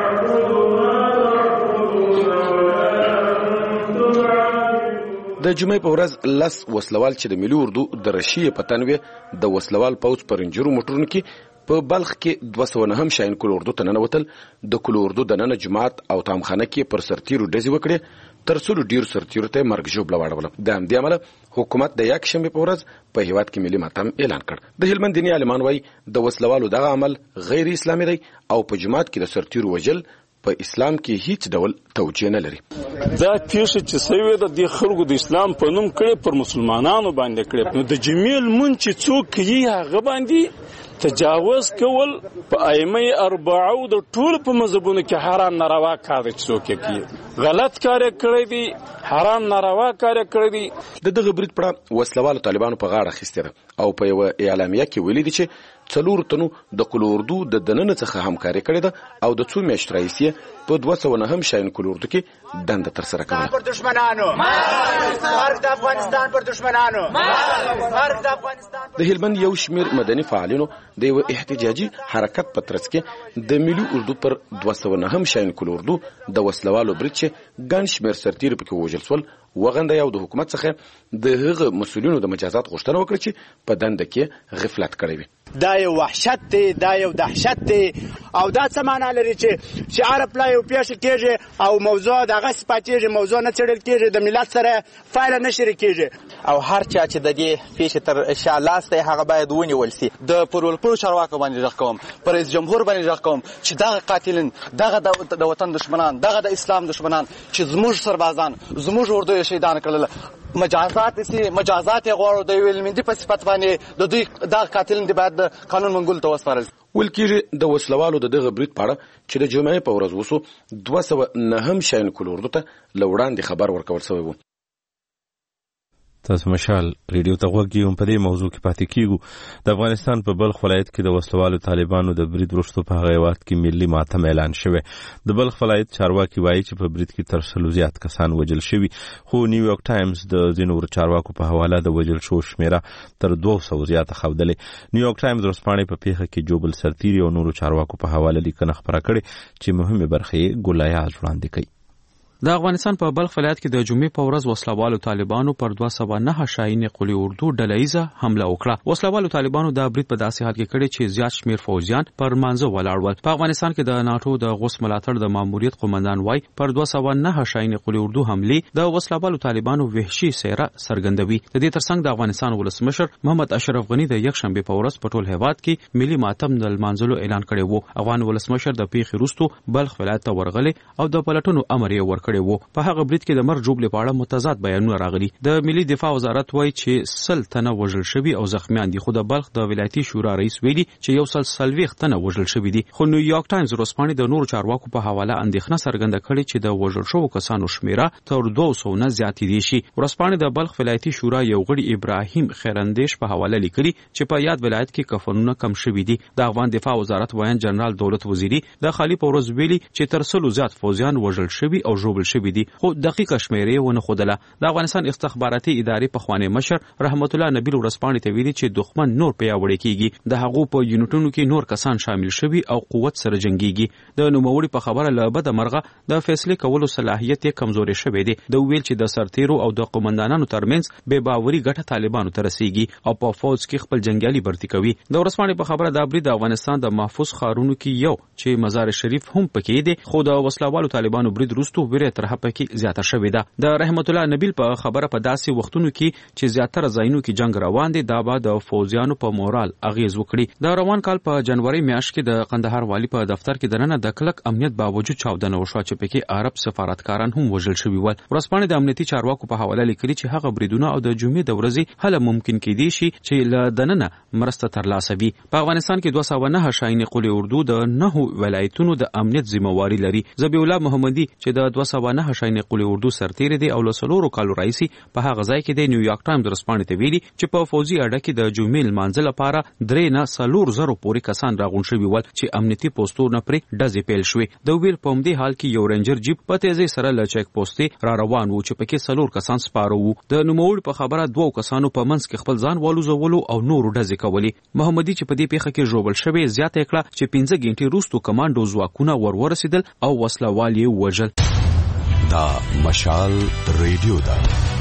د جمعې په ورځ 10 وسلوال چې د ملي اردو د رشیې په تنوي د وسلوال پوځ پر رنجرو موټرونو کې په بلخ کې 209 شاهین کل اردو ته ننوتل. د کل اردو د ننه جماعت او تامخانه کې پر سرتیرو ډزې وکړې، تر څو ډیر سرتیرو ته مرګ ژوبله واړوله. د همدې امله حکومت د یکشنبې په ورځ په هیواد کې ملي ماتم اعلان کړ. د هلمند دیني عالمان وايي د وسلوالو دغه عمل غیر اسلامي دی او په جماعت کې د سرتیرو وجل په اسلام کې هیڅ ډول توجیه نه لري. دا پیښه چې سوي د خلکو د اسلام په نوم کړي پر مسلمانانو باندې کړي، نو د جمیل مون چې څوک کوي هغه باندې تجاوز کول په ائمه اربعو د ټول په مذهبونو کې حرام ناروا کار دی. څوک کوي غلط کار کوي دي، حرام ناروا کار کوي دي. د دغه برید په وسلوالو طالبانو په غاړه اخیسته ده او په یو اعلامیه کې ویلي دي چې 4 تنو د کل اردو د دننه څخه همکاري کړې ده او د څو میاشتو راهیسې په 209 شاهین کل اردو کې دنده ترسره کوله. پر دشمنانو مرګ د افغانستان پر دشمنانو مرګ د افغانستان. د هلمند یو شمیر مدني فعالینو د یو احتجاجي حرکت په ترڅ کې د ملي اردو پر 209 شاهین کل اردو د وسلوالو برید چې ګڼ شمیر سرتیر پکې وژل شول وغنده او د حکومت څخه د هغه مسؤلینو د مجازات غوښتنه وکړه چې په دنده کې غفلت کړی وي. دا یو وحشت دی، دا یو دهشت دی او دا څه معنا لري چې عرب لا یو پیښه کېږي او موضوع دغه سپاتېږي، موضوع نه څېړل کېږي، د ملت سره فایل نه شریکېږي او هر چا چې د دې پیښې تر شا لاس دی هغه باید ونیول سي. د پرولپلو چارواکو باندې غږ کوم، پر رئیس جمهور باندې غږ کوم چې دغه قاتلین، دغه د وطن دشمنان، دغه د اسلام دشمنان چې زموږ سربازان، زموږ اردو شهیدان کړل، مجازات غواړو د یو علمي په صفت باندې د دوی دغه قاتلین د باید قانون منګول ته وسپارل. ویل کېږي د وسلوالو د دغه برید په اړه چې د جمعې په ورځ وسو 209 شاهین کل اردو ته له وړاندې خبر ورکول شوی و. تاسو مشال ریډیو ته غوږ یو په دې موضوع کې پاتې کیږو. د افغانستان په بلخ ولایت کې د وسلوالو طالبانو د برید وروسته په هغه وخت کې ملي ماتم اعلان شوی. د بلخ ولایت چارواکي وایي چې په برید کې تر 100 زیات کسان وژل شوي، خو نیویارک ټایمز د ځینو چارواکو په حواله د وژل شو شمیره تر 200 زیاته ښودلې. نیویارک ټایمز ورځپاڼې په پیښه کې جوبل سرتیري او نورو چارواکو په حواله لیکنه خپره کړې چې مهمه برخه یې ګولایاز وړاندې کوي. د افغانستان په بلخ ولایت کې د جمعې په ورځ وسلوالو طالبانو پر 209 شاهین قلی اردو ډلهیزه حمله وکړه. وسلوالو طالبانو دا برید په داسې حال کې کړی چې زیات شمیر فوجیان پر مانځه ولاړ ول. په افغانستان کې د ناتو د غوث ملاتړ د ماموریت قومندان وای پر 209 شاهین قلی اردو حمله د وسلوالو طالبانو وحشي څیره څرګندوي. د دې ترڅنګ د افغانستان ولسمشر محمد اشرف غنی د یکشنبه په ورځ په ټول هیواد کې ملي ماتم د لمانځلو اعلان کړی وو. افغان ولسمشر د پیښې وروسته بلخ ولایت ته ورغلی او د پلټونو امر یې ورکړی وو. په هغه برید کې د مرګ جوړې په اړه متضاد بیانونه راغلي. د ملي دفاع وزارت وایي چې 100 تنه وژل شوي او زخمیان دي، خو د بلخ د ولایتي شورا رئیس ویلي چې 140 تنه وژل شوي دي. خو نیویارک ټایمز ورځپاڼې د نورو چارواکو په حواله اندېښنه څرګنده کړې چې د وژل شوو کسانو شمیره تر 200 نه زیاتې دي شي. ورځپاڼې د بلخ ولایتي شورا یو غړي ابراهیم خیراندیش په حواله لیکلي چې په یاد ولایت کې کفنونه کم شوي دي. د افغان دفاع وزارت وایي جنرال دولت وزیری د خالی په ورځ ویلي چې تر 100 زیات فوجیان وژل شوي او ژوبل شوي دي، خو دقیقه شمیرې ونه ښودله. د افغانستان استخباراتي ادارې پخوانی مشر رحمت الله نبیل ورځپاڼې ته ویلي چې دښمن نور پیاوړی کیږي، د هغو په یونټونو کې نور کسان شامل شوي او قوت سره جنگيږي. د نوموړي په خبره له بده مرغه د فیصله کولو صلاحیت یې کمزوري شوی دی. د ویل چې د سرتیرو او د قومندانانو ترمنځ بې باوري ګټه طالبانو ته رسیږي او په فوج کې خپل جنگیالي برتی کوي. د ورځپاڼې په خبره دا برید د افغانستان د محفوظ ښارونو کې یو چې مزار شریف هم پکې دی، خو د وسلوالو طالبانو برید وروسته ویره تر هغه پکې زیاته شوې ده. د رحمت الله نبیل په خبره په داسې وختونو کې چې زیاتره ځایونو کې جنگ روان دی، دا به د فوجیانو په مورال اغیز وکړي. د روان کال په جنوري میاشت کې د قندهار والی په دفتر کې دننه د کلک امنیت باوجود چاودنه وشوه چې پکې عرب سفارتکاران هم وژل شوي ول. ورځپاڼې د امنیتي چارواکو په حواله لیکلي چې هغه بریدونه او د جمعې د ورځې هله ممکن کېدی شي چې له دننه مرسته ترلاسه وي. په افغانستان کې 209 شاهین قلی اردو د 9 ولایتونو د امنیت ذمہواری لري. ذبیح الله محمدي چې د 209 شاهین قلی اردو سرتیر دی او له 4 کالو راځي په هغه ځای کې د نیویارک ټایمز ورځپاڼې ته ویلي چې په فوجي اډه کې د جمعې لمانځه لپاره 3 نه 4 پورې کسان راغون شوي ول چې امنیتي پوسټونه پرې ډزې پیل شوې. د ویل په همدې حال کې یو رینجر جیپ په تیزۍ سره له چیک پوسټې را روان وو چې پکې 4 کسان سپاره وو. د نوموړي په خبره 2 کسانو په منځ کې خپل ځان والوزولو او نورو ډزې کولې. محمدي چې په دې پیښه کې ژوبل شوی زیاته کړه چې 15 غنټې وروسته کمانډو ځواکونه ورسېدل او وسلوال یې وژل. دا مشال ریډیو ده.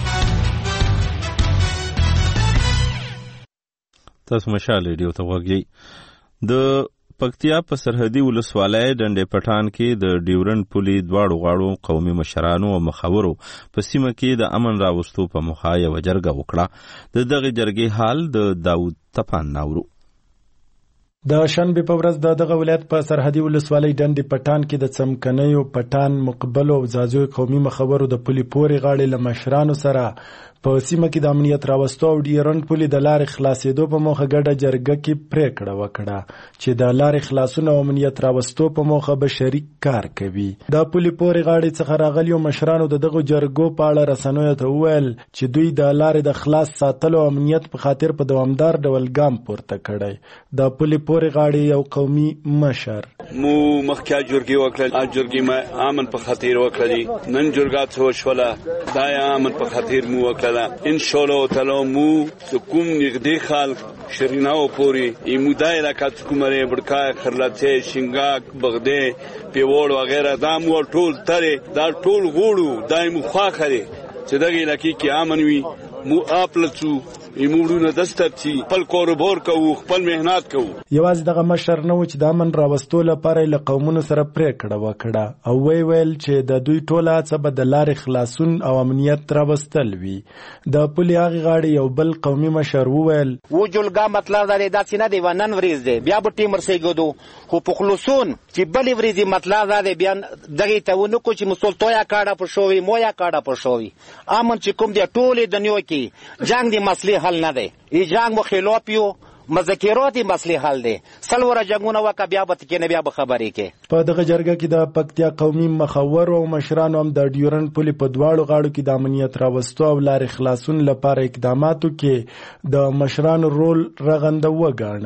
تاسو مشال ریډیو ته ورغی. د پکتیا په سرحدي ولسوالۍ ډنډې پټان کې د ډیورنډ پولي دواړو غاړو قومي مشرانو او مخورو په سیمه کې د امن راوستو په موخه یوه جرګه وکړه. د دغه جرګې حال د داود تپان ناورو. د شنبه په ورځ دغه ولایت په سرحدي ولسوالۍ ډنډې پټان کې د څمکنیو پټان مقبلو او زازوی قومي مخورو د پولي پورې غاړې له مشرانو سره په سیمه کې د امنیت راوستو او ډیورنډ پولي د لارې خلاصېدو په موخه ګډه جرګه کې پریکړه وکړه چې د لارې خلاصون او امنیت راوستو په موخه به شریک کار کوي. د پولي پورې غاړې څخه راغلیو مشرانو دغه جرګو په اړه رسنیو ته وویل چې دوی د لارې د خلاص ساتلو او امنیت په خاطر په دوامدار ډول ګام پورته کړی. د پولي پورې غاړې یو قومي مشر مو مخکې جرګې وکړل، جرګې ما امن په خاطر وکړلې، نن جرګه څه وشوله دا امن په خاطر مو وکړل. ان شاء الله تعالی مو کوم نږدې خلک شریناو پوری ایمودا علاقات کومره بڑکای خرلاته شینګاک بغده پیوړ وغیرہ دا مو ټول ترې دا ټول غوړو دایمو خواخره چې دغه علاقې کې امن وي مو اپلڅو ایموړو دسترچی خپل کاروبار کوو، خپل مهنت کوو. یوازې دغه مشر نه و چې د امن راوستو لپاره له قومونو سره پریکړه وکړه او ویل چې د دوی ټوله هڅه به د لارې خلاصون او امنیت راوستل وي. د پولي هغې غاړې یو بل قومي مشر وویل و جلګه مطلب دا دی داسې نه دی نن ورځ دی بیا به ټیم رسېږدو خو په خلصون چې بلې ورځې مطلب دا دی بیا دغې ته ونه کړو چې مسلطویه کاډه په شوي مویه کاډه په شوي امن چې کوم دی ټولې دنیا کې جنگ دی مسلې حل نه دی. ای جنگ مخالف یو مذاکرات مسلې حل دی. سلوره جنگونه وکړه بیا به تکې نه بیا به خبرې کې. په دغه جرګه کې د پکتیا قومي مخورو او مشرانو هم د ډیورنډ پولي په دواړو غاړو کې د امنیت راوستو او لارې خلاصون لپاره اقداماتو کې د مشرانو رول رغنده وګاڼه.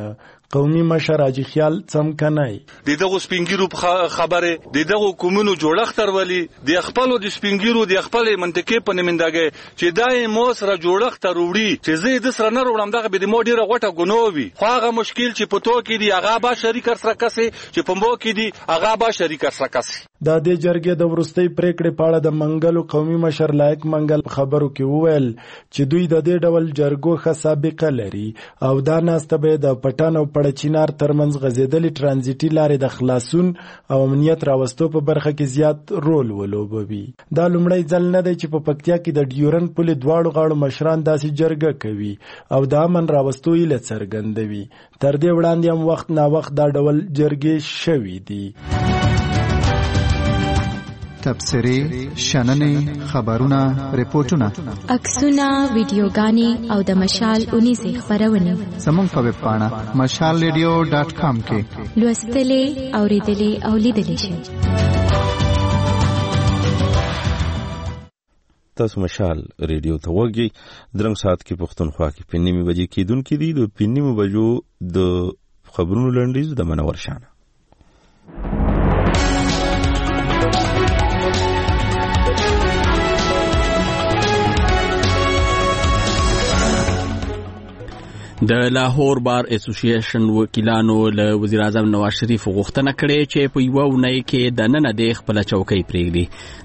قومي مشر حاجي خیال څمکنی دغه سپینګیرو خبره دغه کومونو جوړښت ورولي د خپل د سپینګیرو د خپل منطقې په نمندګي چې دای مو سره جوړښت وروړي چې زه د سره نه وروړم دغه به د مو ډیره غټه ګنووي خو هغه مشکل چې په تو کې دی هغه با شریک سره کسي چې په مو کې دی هغه با شریک سره کسي د دې جرګې د ورستۍ پریکړې په اړه د منګلو قومي مشر لایق منګل خبرو کې وویل چې دوی د دې ډول جرګو ښه سابقه لري او دا ناسته به د پټان او پړچینار ترمنځ غځېدلې ترانزیټي لارې د خلاصون او امنیت راوستو په برخه کې زیات رول ولوبوي. دا لومړی ځل نه دی چې په پکتیا کې د ډیورن پولې دواړو غاړو مشران داسې جرګه کوي او د امن راوستو هیله څرګندوي. تر دې وړاندې هم وخت نا وخت دا ډول جرګې شوي دي. تبصرې، شننې، خبرونه، ریپورتونه، عکسونه، ویډیوګانې او د مشال 19 خبرونه زموږ په ویب پاڼه mashalradio.com کې لوستلې، اوریدلې او لیدلې شئ. تاسو مشال ریډیو ته وګورئ. درنګ سات کې پښتونخوا کې په نیمه بجې کېدونکې دي د پنیمو بجو د خبرونو لنډیز د منور شانه. د لاهور بار اسوسییشن وکیلانو له وزیر اعظم نواز شریف غوښتنه کړې چې په یو ونۍ کې د نن د خپل چوکۍ پرېږدي.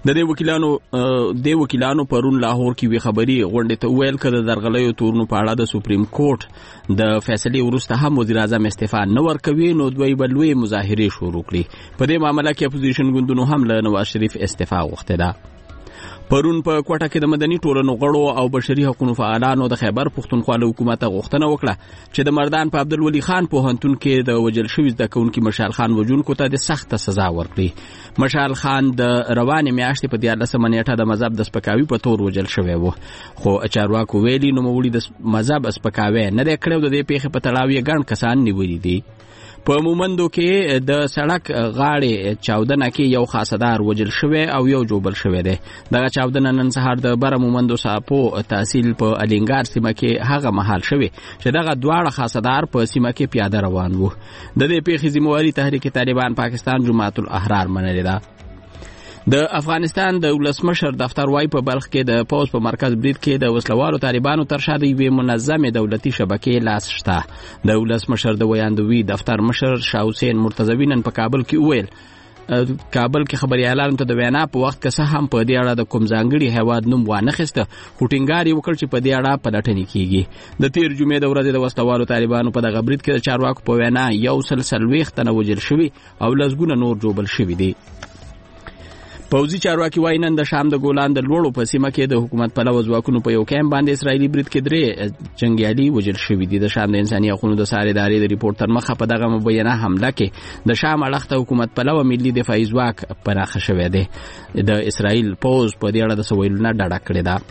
د وکیلانو پرون لاهور کې وی خبري غونډه ته ویل کړه درغلیو تورنو په اړه د سپریم کورټ د فیصلې وروسته هم وزیر اعظم استعفا نه ورکوي نو دوی بلوي مظاهره شروع کړي. په دې معاملې کې اپوزیشن ګوندونو هم له نواز شریف استعفا غوښته ده. پرون په کوټه کې د مدني ټولنو غړو او بشري حقوقو فعالانو د خیبر پښتونخوا له حکومت غوښتنه وکړه چې د مردان په عبدالولي خان پوهنتون کې د وجل شوي زده کوونکي مشال خان وژونکو ته د سخته سزا ورکړي. مشال خان د روانې میاشتې په 14 نیټه د مذهب د سپکاوي په تور وجل شوی و خو چارواکو ویلي نوموړي د مذهب سپکاوی نه دی کړی. د دې پیښې په تړاو یې ګڼ کسان نیولي دي. په مومندو کې د سړک غاړې چاودنه کې یو خاصدار وجل شوی او یو جوبل شوی دی. دغه چاودنه نن سهار د بره مومندو ساپو تحصیل په الینګار سیمه کې هغه مهال شوی چې دغه دواړه خاصدار په سیمه کې پیاده روان وو. د دې پیښې ذمہواری تحریک طالبان پاکستان جماعت الاحرار منلې ده. د افغانستان د ولسمشر دفتر وايي په بلخ کې د پوز په مرکز برید کې د وسلوالو طالبانو تر شا د یوې منظمې دولتي شبکې لاس شته. د ولسمشر د ویاندوي دفتر مشر شاه حسین مرتضوی نن په کابل کې وویل کابل کې خبريالانو ته د وینا په وخت کې هم په دې اړه د کوم ځانګړي هیواد نوم وانه خسته خو ټینګار یې وکړ چې په دې اړه پلټنې کیږي. د تیر جمعې د ورځې د وسلوالو طالبانو په دغه برید کې د چارواکو په وینا یو سلسلويخ تنه وجل شوی او لزګونه نور جوبل شوی دي. پوځي چارواکي وايي نن د شام د ګولان د لوړو په سیمه کې د حکومت پلوه ځواکونو په یو کیمپ باندې اسرایلی برید کې 3 جنگیالي وژل شوي دي. د شام د انساني حقوقو د ساري ادارې د ریپورت تر مخه په دغه مبینه حمله کې د شام اړخته حکومت پلوه ملي دفاعي ځواک پراخه شوی دی. د اسرایل پوز په دې اړه د سویلونه ډاډه کړی ده.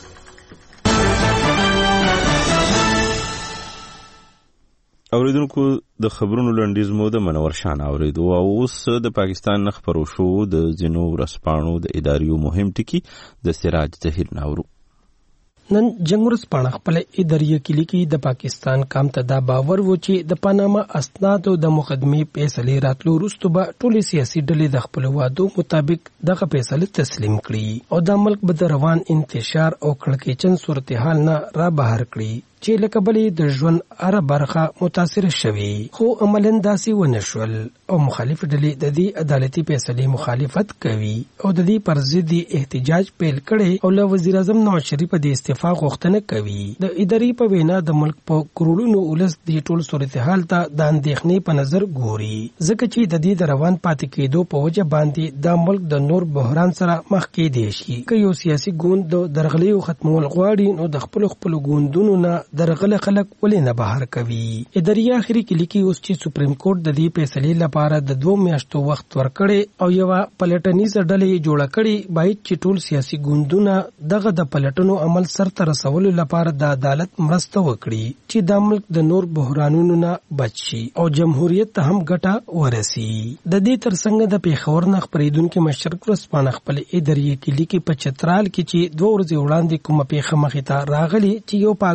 اوریدونکو د خبرونو لنډیز مو د منور شان اوریدو او اوس د پاکستان نخ پرو شو د ځینو ورسپانو د اداریو مهم ټکی د سراج ظهیر ناورو. نن جنگورس پاڼه خپل اداریه کلی کې د پاکستان کام ته دا باور و چې د پاناما اسناد او د مقدمې فیصله راتلو وروسته به ټولې سیاسي ډلې د خپل وعدو مطابق دغه فیصله تسلیم کړي او د ملک به روان انتشار او کړکېچن صورتحال نه را بهر کړي چې لکه بلې د ژوند اره برخه متاثر شوي خو عملاً داسې ونه شول او مخالف ډلې د دې عدالتي فیصلې مخالفت کوي او د دې پر ضد احتجاج پیل کړي او له وزیر اعظم نواز شریف د استعفا غوښتنه کوي. د ادارې په وینا د ملک په کروڑونو ولس د ټول صورتحال ته د اندېښنې په نظر ګوري ځکه چې د دې د روان پاتې کېدو په وجه باندې د ملک د نور بحران سره مخ کېدی شي. که یو سیاسي ګوند د درغلیو ختمول غواړي نو د خپل ګوندونو نه درغله خلک ولې نه بهر کوي. ادارې اخري کې لیکي اوس چې سپریم کورټ د دې فیصلې لپاره د 2 میاشتو وخت ورکړي او یو پلټنیزه ډلې جوړه کړي باید چې ټول سیاسي ګوندونه دغه د پلټنو عمل سرته رسولو لپاره د عدالت مرسته وکړي چې د ملک د نور بحرانونو نه بچ شي او جمهوریت ته هم ګټه ورسي. د دې ترڅنګ د پیښور نه خبرېدونکو مشرک ورسپانه خپل ادارې کې لیکي په چترال کې چې 2 ورځې وړاندې کومه پیښه مخې ته راغلي چې یو پاگلتن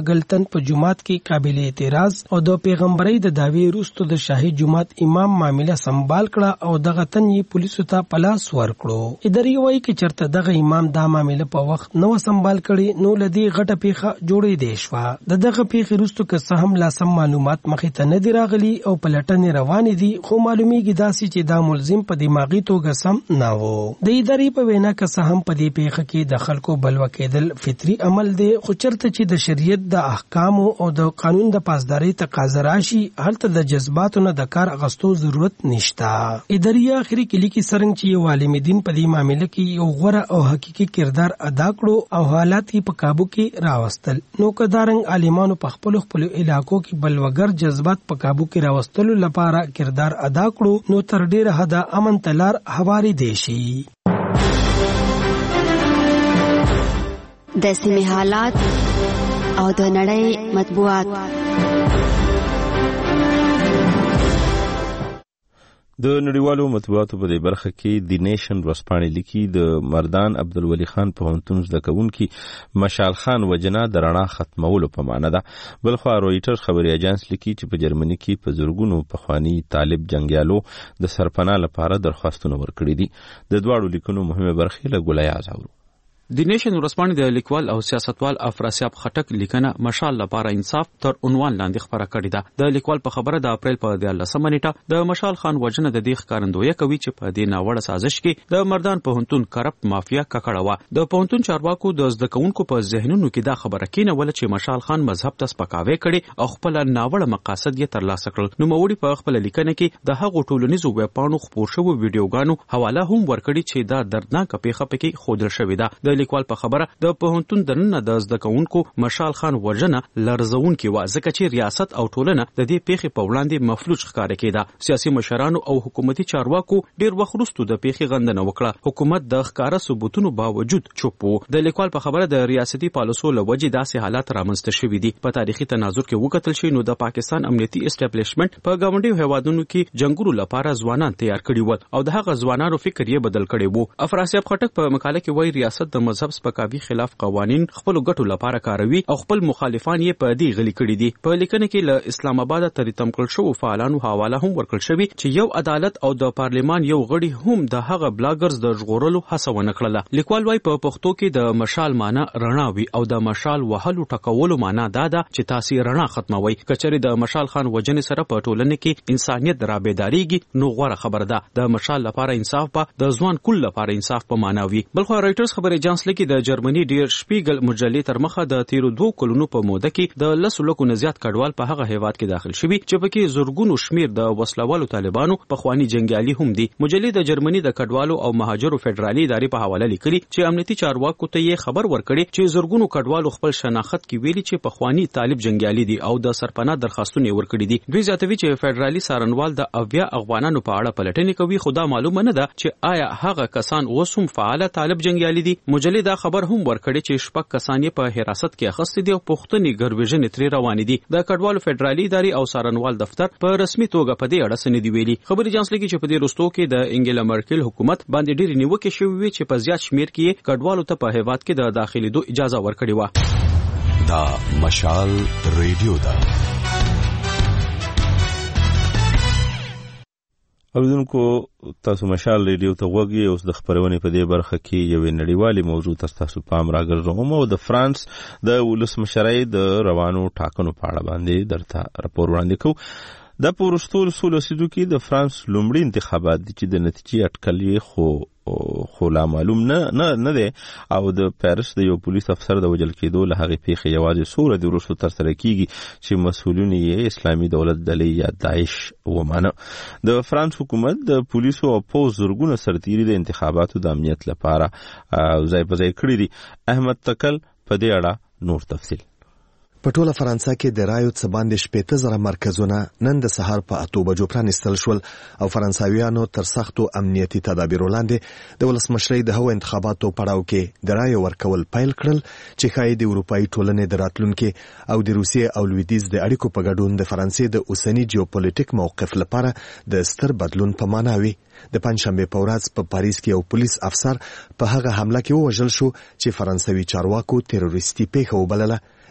زنګ په جماعت کې قابل اعتراض او د پیغمبري د داوی وروسته د شاهي جماعت امام معاملې سنبال کړه او دغه تن یې پولیسو ته پلاس ورکړو. اداري وایي چې چرته دغه امام دا معاملې په وخت نو سنبال کړي نو لدی غټه پیخه جوړې دی شو. دغه پیخې وروسته که څه هم لاسم معلومات مخې ته نه دی راغلي او پلټنې روانې دي خو معلومیږي داسې چې دا ملزم په دماغي توګه سم نه و. د ادارې په وینا که څه هم په دې پیښه کې د خلکو بلوا کېدل فطري عمل دی خو چرته چې د شریعت د احکامو او د قانون د پاسداري تقاضا راشي هلته د جذباتو نه د کار اغستو ضرورت نشته. ادارې اخري کې لیکي څرنګه چې یو عالم دین په دې معاملې کې یو غوره او حقيقي کردار ادا کړو او حالات یې په قابو کې راوستل. نو کدارنګ عالمانو په خپل علاقو کې بلوګر جذبات په قابو کې راوستلو لپاره کردار ادا کړو نو تر ډیره حد امن تلار هواري دی شي. د سیمې حالات او د نړۍ مطبوعات. د نړیوالو مطبوعاتو په دې برخه کې دی نیشن ورځپاڼې لیکي د مردان عبدالولي خان پوهنتون زده کوونکي مشال خان وجنا د رڼا ختمولو په معنی ده. بلخوا رویټرز خبري اژانس لیکي چې په جرمني کې په زورګونو پخوانی طالب جنگیالو د سرپناه لپاره درخواستونه ورکړي دي. د دواړو لیکونو مهمه برخې له ګولای ازاورو. د نیشن ورځپاڼې د لیکوال او سیاستوال افراسیاب خټک لیکنه مشال لپاره انصاف تر عنوان لاندې خبره کړې ده. د لیکوال په خبره د اپریل په 14 نیټه د مشال خان وجنه د دې ښکارندویي کوي چې په دې ناوړه سازش کې د مردان پوهنتون کرپټ مافیا ککړه و. د پوهنتون چارواکو د زده کوونکو په ذهنونو کې دا خبره کېنوله چې مشال خان مذهب ته سپکاوی کړي او خپل ناوړه مقاصد یې ترلاسه کړل. نو موري په خپل لیکنه کې د هغو ټولنیزو ویبپاڼو خپور شوو ویډیوګانو حواله هم ورکړي چې دا دردناک پیښه پکې ښودل شوې ده. د لیکوال په خبره د پوهنتون دننه د زده کوونکو مشال خان وجنه لرزونکې وه ځکه چې ریاست او ټولنه د دې پیښې په وړاندې مفلوج ښکاره کېده. سیاسي مشرانو او حکومتي چارواکو ډیر وخت وروسته د پیښې غندنه وکړه. حکومت د ښکاره ثبوتونو باوجود چوپ و. د لیکوال په خبره د ریاستي پالیسو له وجې داسې حالات رامنځته شوي دي. په تاریخي تناظر کې وکتل شي نو د پاکستان امنیتي اسټابلیشمنت په ګاونډیو هیوادونو کې جنگونو لپاره ځوانان تیار کړي ول او د هغه ځوانانو فکر یې بدل کړی وو. افراسیاب خټک په مقاله کې وایي ریاست د مذهب سپکاوي خلاف قوانین خپل ګټو لپاره کاروي او خپل مخالفان یې په دې غلي کړي دي. په لیکنه کې له اسلام آباد تر تم کړل شو فعالانو حواله هم ورکړل شوی چې یو عدالت او د پارلیمان یو غړي هم د هغه بلاګرز د ژغورلو هڅه ونه کړله. لیکوال وايي په پښتو کې د مشال معنی رڼا وي او د مشال وهلو ټکولو معنی دا ده چې تاسو رڼا ختموي. کچري د مشال خان وجنې سره په ټولنه کې انسانيت رابېداريږي نو غوړه خبره ده. د مشال لپاره انصاف په د ځوان کل لپاره انصاف په معنی وي. بلخو رويټرز خبري اژانس لیکي د جرمني ډیر شپیګل مجلې تر مخه د تیرو 2 کلونو په موده کې د 10 لکو نه زیات کډوال په هغه هیواد کې داخل شوي چې پکې زورګونو شمیر د وسلوالو طالبانو په خواني جنگیالي هم دي. مجلې د جرمني د کډوالو او مهاجرو فدرالي ادارې په حواله لیکلي چې امنیتي چارواکو ته یې خبر ورکړي چې زورګونو کډوالو خپل شناخت کې ویلي چې په خواني طالب جنگیالي دي او د سرپناه درخواستونه ورکړي دي. دوی زیاتوي چې فدرالي سارنوال د اویا افغانانو په اړه پلټنې کوي خو دا معلومه نه ده چې آیا هغه کسان اوس هم فعال طالب جنگیالي دي. مجلې دا خبر هم ورکړي چې شپږ کسان په حراست کې اخیستي دي او پښتني ګرویژن ترې روان دي. د کډوالو فدرالي ادارې او سارنوال دفتر په رسمي توګه په دې اړه څه نه دی ویلي. خبري اژانس لیکي چې په دې وروستو کې د انګلا مرکل حکومت باندې ډېرې نیوکې شوې وي چې په زیات شمیر کې کډوالو ته په هیواد کې د داخليدو اجازه ورکړې و. دا مشال ریډیو ده. اوریدونکو تاسو مشال ریډیو ته وګورئ. اوس د خبرونې په دې برخه کې یو نړیوالي موضوع تاسو پام راګرځوم او د فرانس د ولسمشرۍ د روانو ټاکنو په اړه باندې درته راپور وړاندې کوم. د پورستول سولسیدو کې د فرانس لومړی انتخابات دي چې د نتیجې اټکل یې خو لا معلوم نه دی او د پاریس د یو پولیس افسر د وژل کېدو له هغې پیښې یوازې څو ورځې وروسته ترسره کیږي چې مسؤلین یې اسلامي دولت ډلې یا داعش ومانه. د فرانس حکومت د پولیسو او پوځ زرګونه سرتیري د انتخاباتو د امنیت لپاره ځای په ځای کړي دي. احمد تکل په دې اړه نور تفصیل. په ټوله فرانسه کې د رایو څه باندې 15,000 مرکزونه نن د سهار په 8 بجو پرانیستل شول او فرانسویانو تر سختو امنیتي تدابیرو لاندې د ولسمشرۍ د هغو انتخاباتو پړاو کې د رایو ورکول پیل کړل چې ښایي د اروپایي ټولنې د راتلونکي او د روسیې او لویدیځ د اړیکو په ګډون د فرانسې د اوسني جیوپولیټیک موقف لپاره د ستر بدلون په معنا وي. د پنځشنبه په ورځ په پاریس کې یو پولیس افسر په هغه حمله کې وژل شو چې فرانسوي چارواکو تروریستي پیښه وبلله.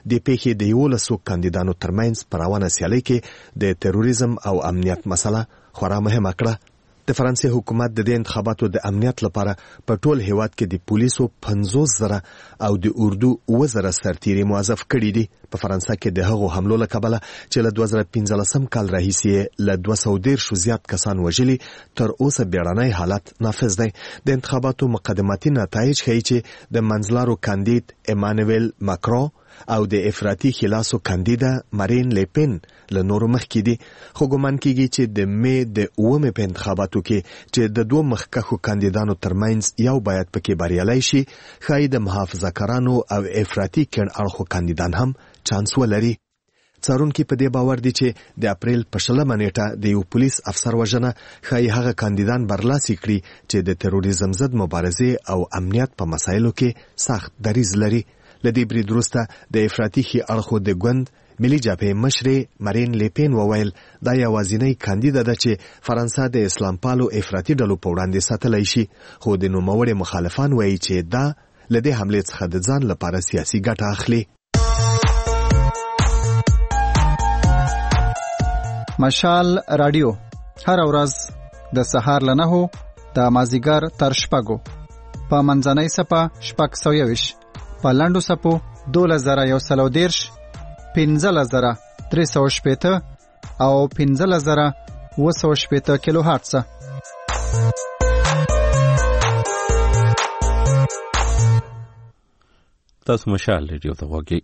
د پیښې د 11 کاندیدانو ترمنځ په روانه سیالۍ کې د تروریزم او امنیت مسله خورا مهمه کړه. د فرانسې حکومت د دې انتخاباتو د امنیت لپاره په ټول هیواد کې د پولیسو 50,000 او د اردو 1000 سرتیري موظف کړي دي. په فرانسه کې د هغو حملو له کبله چې له 2015 کال راهیسې له 210 زیات کسان وژلي تر اوسه بیړنی حالت نافذ دی. د انتخاباتو مقدماتي نتایج ښیي چې د منځلارو کاندید ایمانوئل ماکرون او د افراطي خلاصو کاندیدا مارین لیپن له نورو مخکې دي. خو ګمان کیږي چې د مې د 9 په انتخاباتو کې چې د دوه مخکښو کاندیدانو ترمنځ یو باید پکې بریالی شي، ښایي د محافظه‌کارانو او افراطي کڼ اړخو کاندیدان هم چانس ولري. څارونکي په دې باور دي چې د اپریل په 20 نیټه د یو پولیس افسر وژنه ښایي هغه کاندیدان برلاسي کړي چې د تروریزم ضد مبارزې او امنیت په مسایلو کې سخت دریځ لري. لدې برید وروسته د افراطي خي اړخو د ګوند ملي جبهې مشرې مارین لیپن وویل دا یوازینی کاندیدا ده چې فرانسه د اسلام پالو افراطي ډلو په وړاندې ساتلی شي. خو د نوموړي مخالفان وایي چې دا له دې حملې څخه د ځان لپاره سیاسي ګټه اخلي. مشال رادیو هر ورځ د سهار له 9 د مازیګر تر 6 په منځنۍ صفه 6:20 په لاندو صفو 2113 15380 او 15780 کیلو هرتز. تاسو مشال ریډیو ته غوږی.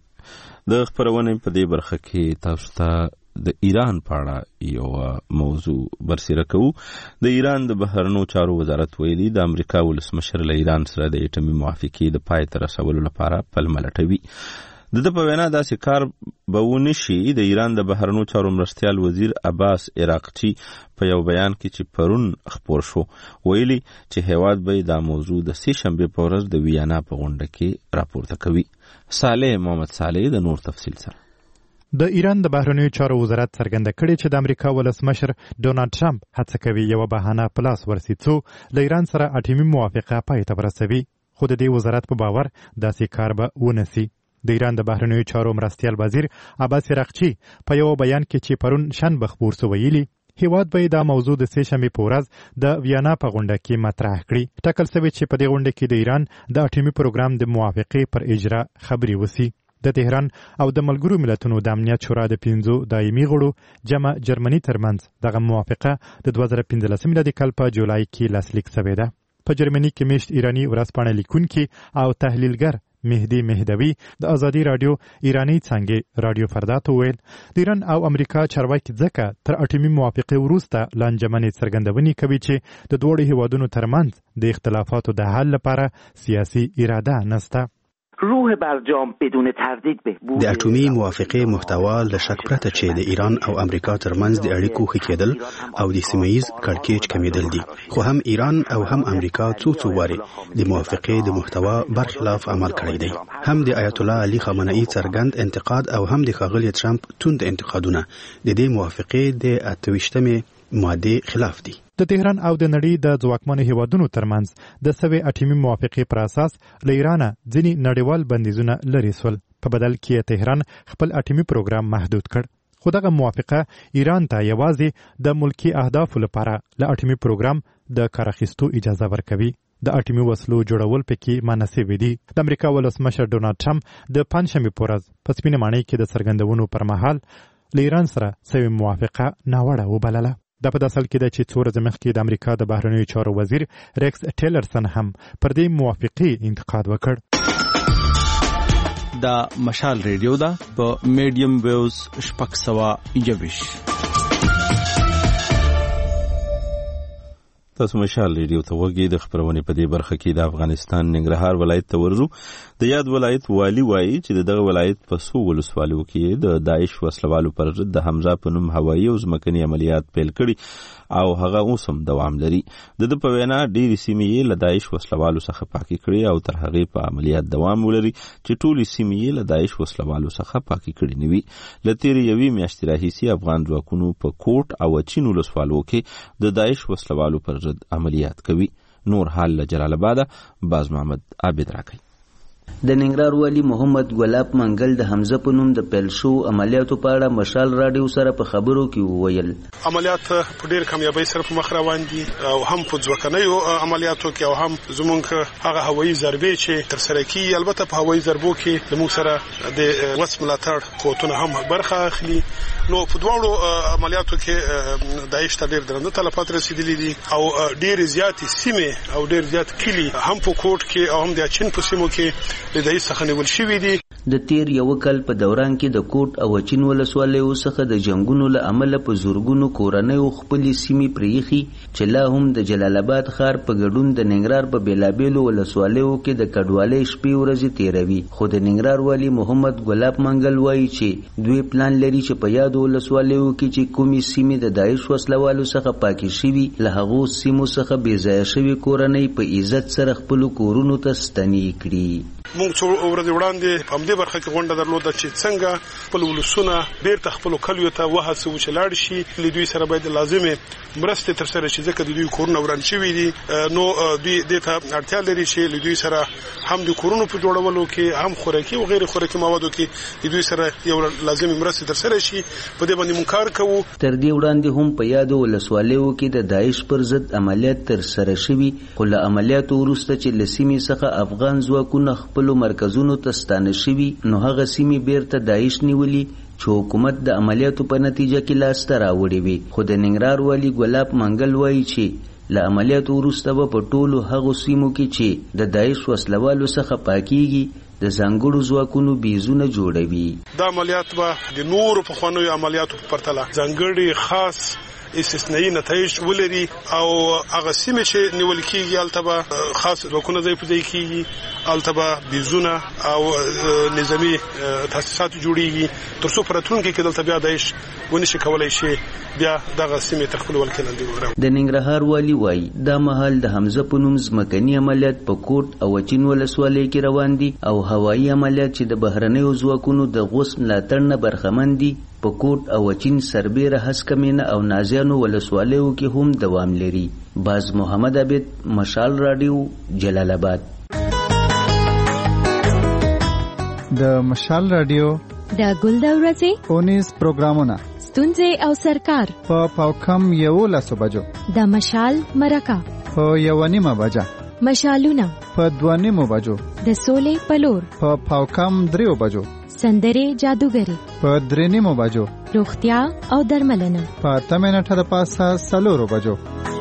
د خبرونه په دې برخه کې تاسو ته د ایران په اړه یو موضوع برسېره کوو. د ایران د بهرنیو چارو وزارت ویلي د امریکا ولسمشر له ایران سره د اټومي موافقې د پای ته رسولو لپاره پلمه لټوي. د په وینا داسې کار به ونه شي. د ایران د بهرنیو چارو مرستیال وزیر عباس عراقچي په یو بیان کې چې پرون خپور شو ویلي چې هیواد به دا موضوع د سې شنبه په ورځ د ویانا په غونډه کې راپورته کوي. صالح محمد صالح د نور تفصیل سره. د ایران د بهرنیو چارو وزارت څرګنده کړې چې د امریکا ولسمشر ډونالد ټرمپ هڅه کوي یو بهانه پلاس ورسي څو له ایران سره اټومي موافقه پای ته ورسوي. خو د دې وزارت په باور داسې کار به ونه سي. د ایران د بهرنیو چارو مرستیال وزیر عباس عراقچي په یو بیان کې چې پرون شنبه خپور شو ویلي هیواد به دا موضوع د سې شنبه په ورځ د ویانا په غونډه کې مطرح کړي. ټاکل شوی چې په دې غونډه کې د ایران د اټومي پروګرام د موافقې پر اجرا خبري وسی. د تهران او د ملګرو ملتونو د امنیت شورا د 5 دایمي غړو جمع جرمني ترمنځ دغه موافقه د 2015 میلادي کال په جولای کې لاسلیک شوې ده. په جرمني کې میشت ایرانی ورځپاڼه لیکونکي او تحلیلګر مهدی مهدوی د ازادي رادیو ایرانی څنګه رادیو فردا ته ویل د ایران او امریکا چارواکي ځکه تر اټومي موافقه وروسته لانجمنې څرګندونې کوي چې د دوه هیوادونو ترمنځ د اختلافاتو د حل لپاره سیاسي اراده نشته. روح برجام بدون تردید به د اټومي موافقه محتوا له شک پرته چې د ایران او امریکا ترمنځ د اړیکو ښه کېدل او د سیمه‌ییز کړکېچ کمیدل دي. خو هم ایران او هم امریکا څو واري د موافقه د محتوا برخلاف عمل کړی دی. هم د آیت الله علي خامنه‌ای څرګند انتقاد او هم د ښاغلي ټرمپ توند انتقادونه د دې موافقه د 28مې ماده خلاف دي. د تهران او د نړۍ د ځواکمنو هیوادونو ترمنځ د سوي اټومي موافقې پر اساس له ایران ځینی نړیوال بندیزونه لري سول. په بدل کې تهران خپل اټومي پروګرام محدود کړ. خو دغه موافقه ایران ته یوازې د ملکی اهدافو لپاره له اټومي پروګرام د کار اخیستو اجازه ورکوي. د اټومي وسلو جوړول پکې مناسب دي. د امریکا ولسمشر ډونالد ټرمپ د پنځشنبه په ورځ په سپینه ماڼۍ کې د څرګندونو پر مهال له ایران سره سوي موافقه ناوړه وبلله. دا په داسل کې ده چې څو ورځې مخکې د امریکا د بهرنیو چارو وزیر ریکس ټیلرسن هم پر دې موافقې انتقاد وکړ. دا مشال ریډیو ده په میډیم ویوز 621. تاسو مشال ریډیو ته وګورئ. د خبرونه په دې برخه کې د افغانستان ننګرهار ولایت ته ورزو. د یاد ولایت والی وایي چې دغه ولایت په سو ولسوالیو کې د داعش وسلوالو پر ضد د حمزه په نوم هوایي او ځمکني عملیات پیل کړي او هغه اوس هم دوام لري. د په وینا ډېری سیمې یې له داعش وسلوالو څخه پاکي کړي او تر هغې په عملیات دوام ولري چې ټولې سیمې یې له داعش وسلوالو څخه پاکي کړي نه وي. له تېرې یوې میاشتې راهیسې افغان ځواکونو په کوټ او اچین ولسوالو کې د داعش وسلوالو پر ضد عملیات کوي. نور حال له جلال آباد باز محمد عابد راکوي. د ننګرهار والي محمد ګلاب منګل د حمزه په نوم د پیل شو عملیاتو په اړه مشال راډیو سره په خبرو کې وویل عملیات په ډېر کامیابی سره په مخ روان دي او هم په ځواکنیو عملیاتو کې او هم زمونږ هغه هوایي ضربې چې تر سره کیږي البته په هوایي ضربو کې زموږ سره د وس ملاتړ قوتونه هم برخه اخلي نو په دواړو عملیاتو کې داعش ته ډېر درنده تلفات رسیدلي دي او ډېر زیات سیمې او ډېر زیات کلی هم په کوټ کې او هم د اچین په سیمو کې د داعش څخه نیول شوي دي. د تیر یو کال په دوران کې د کوټ او اچین ولسوالیو څخه د جنگونو له امله په زورګونو کورنۍ خپلې سیمې پریخي چې لا هم د جلال آباد ښار په ګډون د ننګرهار په بیلابیلو ولسوالیو کې د کډوالۍ شپې ورځې تیروي. خو د ننګرهار والي محمد ګلاب منګل وایي چې دوی پلان لري چې په یادو ولسوالیو کې چې کومې سیمې د داعش وسلوالو څخه پاکې شوي له هغو سیمو څخه بې ځایه شوي کورنۍ په عزت سره خپلو کورونو ته ستنې کړي. موږ څو ورځې وړاندې په همدې برخه کې غونډه درلوده چې څنګه خپل ولسونه بیرته خپل کلیو ته وهڅوو چې لاړ شي. له دوی سره باید لازمې مرستې ترسره شي ځکه د دوی کورونه وران شوي دي نو دوی دې ته اړتیا لري چې له دوی سره هم د کورونو په جوړولو کې هم خوراکي او غیر خوراکي موادو کې د دوی سره یو لازمي مرستې ترسره شي. په دې باندې موږ کار کوو. تر دې وړاندې هم په یادو ولسوالیو کې د داعش پر ضد عملیات ترسره شوي خو له عملیاتو وروسته چې له سیمې څخه افغان ځواکونه خپلو مرکزونو ته ستانه شوي نو هغه سیمې بیرته داعش نیولي چې حکومت د عملیاتو په نتیجه کې لاسته راوړي وي. خو د ننګرهار والي ګلاب منګل وایي چې له عملیاتو وروسته به په ټولو هغو سیمو کې چې د داعش وسلوالو څخه پاکیږي د ځانګړو ځواکونو بیزونه جوړوي. دا عملیات به د نورو پخوانیو عملیاتو په پرتله ځانګړي خاص استثنایی نتایج ولري او هغه سیمې چې نیول کیږي هلته به خاص ځواکونه ځای په ځای کیږي هلته به بیزونه او نظامي تاسیسات جوړیږي تر څو په راتلونکي کې دلته بیا داعش ونشي کولی شي بیا دغه سیمې تر خپل ولکې لاندې وراوړي. د ننګرهار والي وایي دا مهال د حمزه په نوم ځمکني عملیات په کوټ او اچین ولسوالۍ کې روان دي او هوایي عملیات چې د بهرنیو ځواکونو د غوث ملاتړ نه برخمن دي په کوټ او اچین سربیره هسکمینه او نازیانو ولسوالیو کې هم دوام لري. باز محمد عبید مشال راډیو جلال آباد. د مشال راډیو د ګل د ورځې اونیز پروګرامونه ستونزې او سرکار په پاوکم 11 بجو د مشال مرکه په 1:30 بجه مشالونه په 2:30 بجو د سولې پلور په پاوکم 3 بجو سندرې جادوګری په 3:30 بجو روغتیا او درملنه په 8 منټه د پاسه 4 بجو.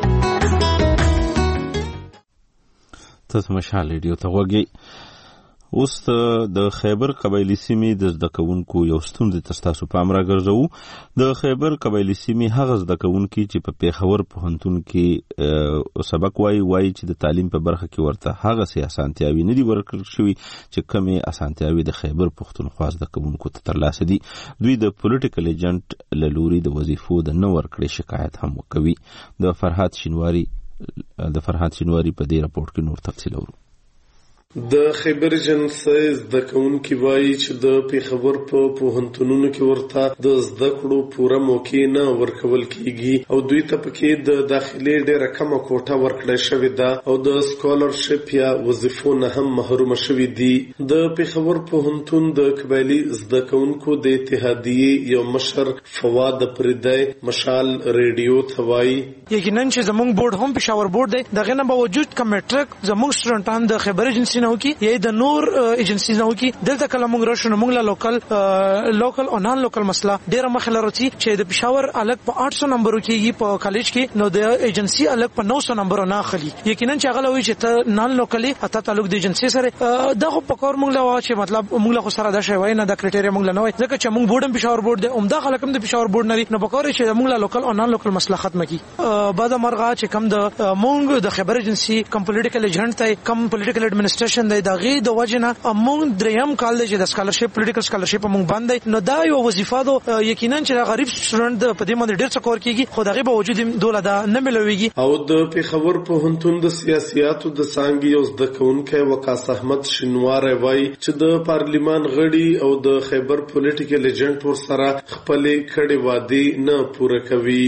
تاسو مشال ریډیو ته وګورئ. اوس د خیبر قبایلی سیمې د زده کوونکو یو ستونزې تر ستاسو پام راګرځوو. د خیبر قبایلی سیمې هغه زده کوونکي چې په پیښور پوهنتون کې سبق وایي چې د تعلیم په برخه کې ورته هغه سي اسانتیاوي نه دي ورکړل شوي چې کمې اسانتیاوي د خیبر پښتونخوا زده کوونکو ته ترلاسه دي. دوی د پولیټیکل ایجنټ له لوري د وظیفو د نه ورکړې شکایت هم وکوي. د فرهاد شینواری په دې راپورټ کې نور تفصیل اورو. د خیبر جنسي زده کوونکي وایي چې د پیښور په پوهنتونونو کې ورته د زده کړو پوره موقع نه ورکول کیږي او دوی ته پکې د داخلي ډېره کمه کوټه ورکړل شوې ده او د سکالرشپ یا وظیفو نه هم محروم شوي دي. د پیښور پوهنتون د قبایلی زده کوونکو د اتحادیې یو مشر فواد پردی مشال ریډیو ته وایي یقینا چې زموږ بورډ هم پیښور بورډ دی دغه نه باوجود کوم میټریک زموږ سټوډنټان د خیبر جنسي نه وکي یا د نور ایجنسیز نه وکي دلته کله موږ راشو موږ له لوکل او نان لوکل مسله ډیره مخله راځي چې د پېښور الګ په 800 نمبر کېږي په کالج کې نو د ایجنسی الګ په 900 نمبر نه خلی. یقینا چې هغه وایي چې ته نان لوکلی اته تعلق د ایجنسی سره دغه په کار موږ له وا چې مطلب موږ له سره د شی وای نه د کرایټیریا موږ نه وای ځکه چې موږ بورډم پېښور بورډ د عمده خلک هم د پېښور بورډ نه نو په کار چې موږ له لوکل او نان لوکل مسله ختمه کی. بعد مرغه چې کم د موږ د خبر ایجنسی کم پولیټیکل ایجنټ ته کم پولیټیکل اډمنسټریشن دی دغه د وجنه موږ دریم کال د سکالرشپ پولیټیکل سکالرشپ موږ باندې نو دا یو وظیفه ده یقینا چې غریب سټوډنټ په دې باندې ډېر څه کار کوي خو دغه باوجود دوله دا نه ملويږي. او د پیښور پوهنتون د سیاسياتو د څانګې یو زده کوونکی وقاص احمد شینواری وایي چې د پارلیمان غړي او د خیبر پولیټیکل ایجنټ ور سره خپل کړي وعده نه پوره کوي.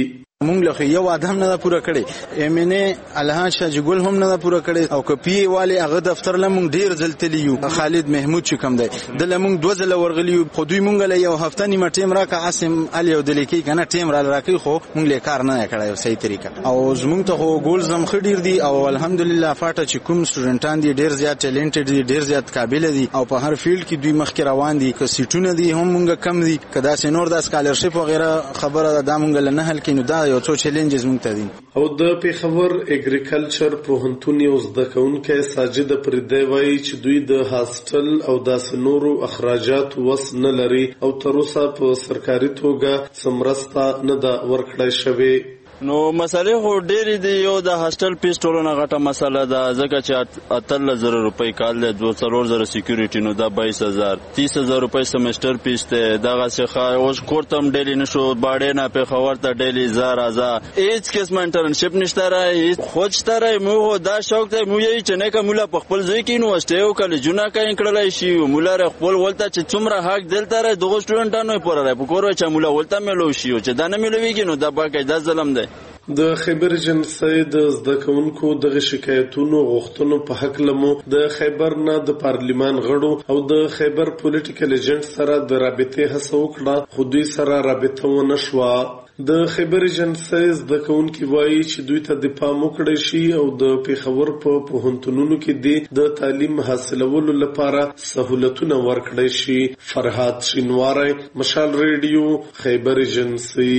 مونږ له یو ادم نه پوره کړي امنه الها شاجګل هم نه پوره کړي او کپی والی هغه دفتر له مونږ ډیر ځلتلیو خالد محمود چې کوم دی د لمونږ دوه ځله ورغلیو خو دوی مونږ له یو هفته نیمه ټیم راکا عاصم علي او دلیکی کنه ټیم را راکې خو مونږ له کار نه کړای صحیح طریقه او زمونږ ته ګول زم خډیر دي او الحمدلله فاټه چې کوم سټوډنټان دي ډیر زیات ټیلنټډ دي ډیر زیات قابل دي او په هر فیلډ کې دوی مخکې روان دي که سیټونه دي هم مونږ کم دي کدا سينور د سکالرشپ وغیرہ خبره دا مونږ له نه حل کینو دا یو څو چیلنجز مونږ ته دي او د پیښور اګریکلچر پوهنتون یو زده کوونکی ساجد پردی وایي چې دوی د هاستل او د سنورو اخراجات وس نه لري او تر اوسه په سرکاري توګه سمرستا نه دا ورکړای شوی نو مسالې خو ډېرې دي یو د هاستل پیس ټولونه غټه مسله ده ځکه چې 18,000 روپۍ کال دی 2,000 سکیورټي نو دا 22,000 30,000 روپۍ سمستر پیس دی دغه څخه اوس کورته هم ډیلی نشو باډې نه پیښور ته ډیلی زه هیڅ قسمه انټرنشپ نشته رای خود شته رای مو دا شوق دی مو یې چې نه کومه په خپل ځای کې یونیورسيټي او کالجونه کاین کړلای شي مولا خپل ولته چې څومره حق دلته رای دغه سټوډنټانو پورې په کور چې مولا ولته ملو شي چې دا نه ملويږي نو دا باقاعده ظلم دی د خیبر جنسي د زده کوونکو د شکایتونو غوښتنو په حق لمو د خیبر نه د پارلیمان غړو او د خیبر پولیټیکل ایجنټ سره د رابطې هڅه وکړه خو دوی سره رابطه ونه شوه د خیبر جنسي زده کوونکي وایي چې دوی ته د پام وکړی شي او د پیښور په پوهنتونونو کې د تعلیم حاصلولو لپاره سہولتونه ورکړی شي فرهاد شینواری مشال ریډیو خیبر جنسي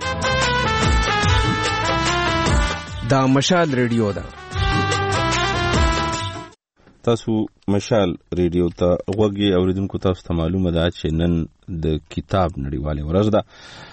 دا مشال ریډیو ده تاسو مشال ریډیو ته غوږی اوریدونکو تاسو ته معلومه ده چې نن د کتاب نړیواله ورځ ده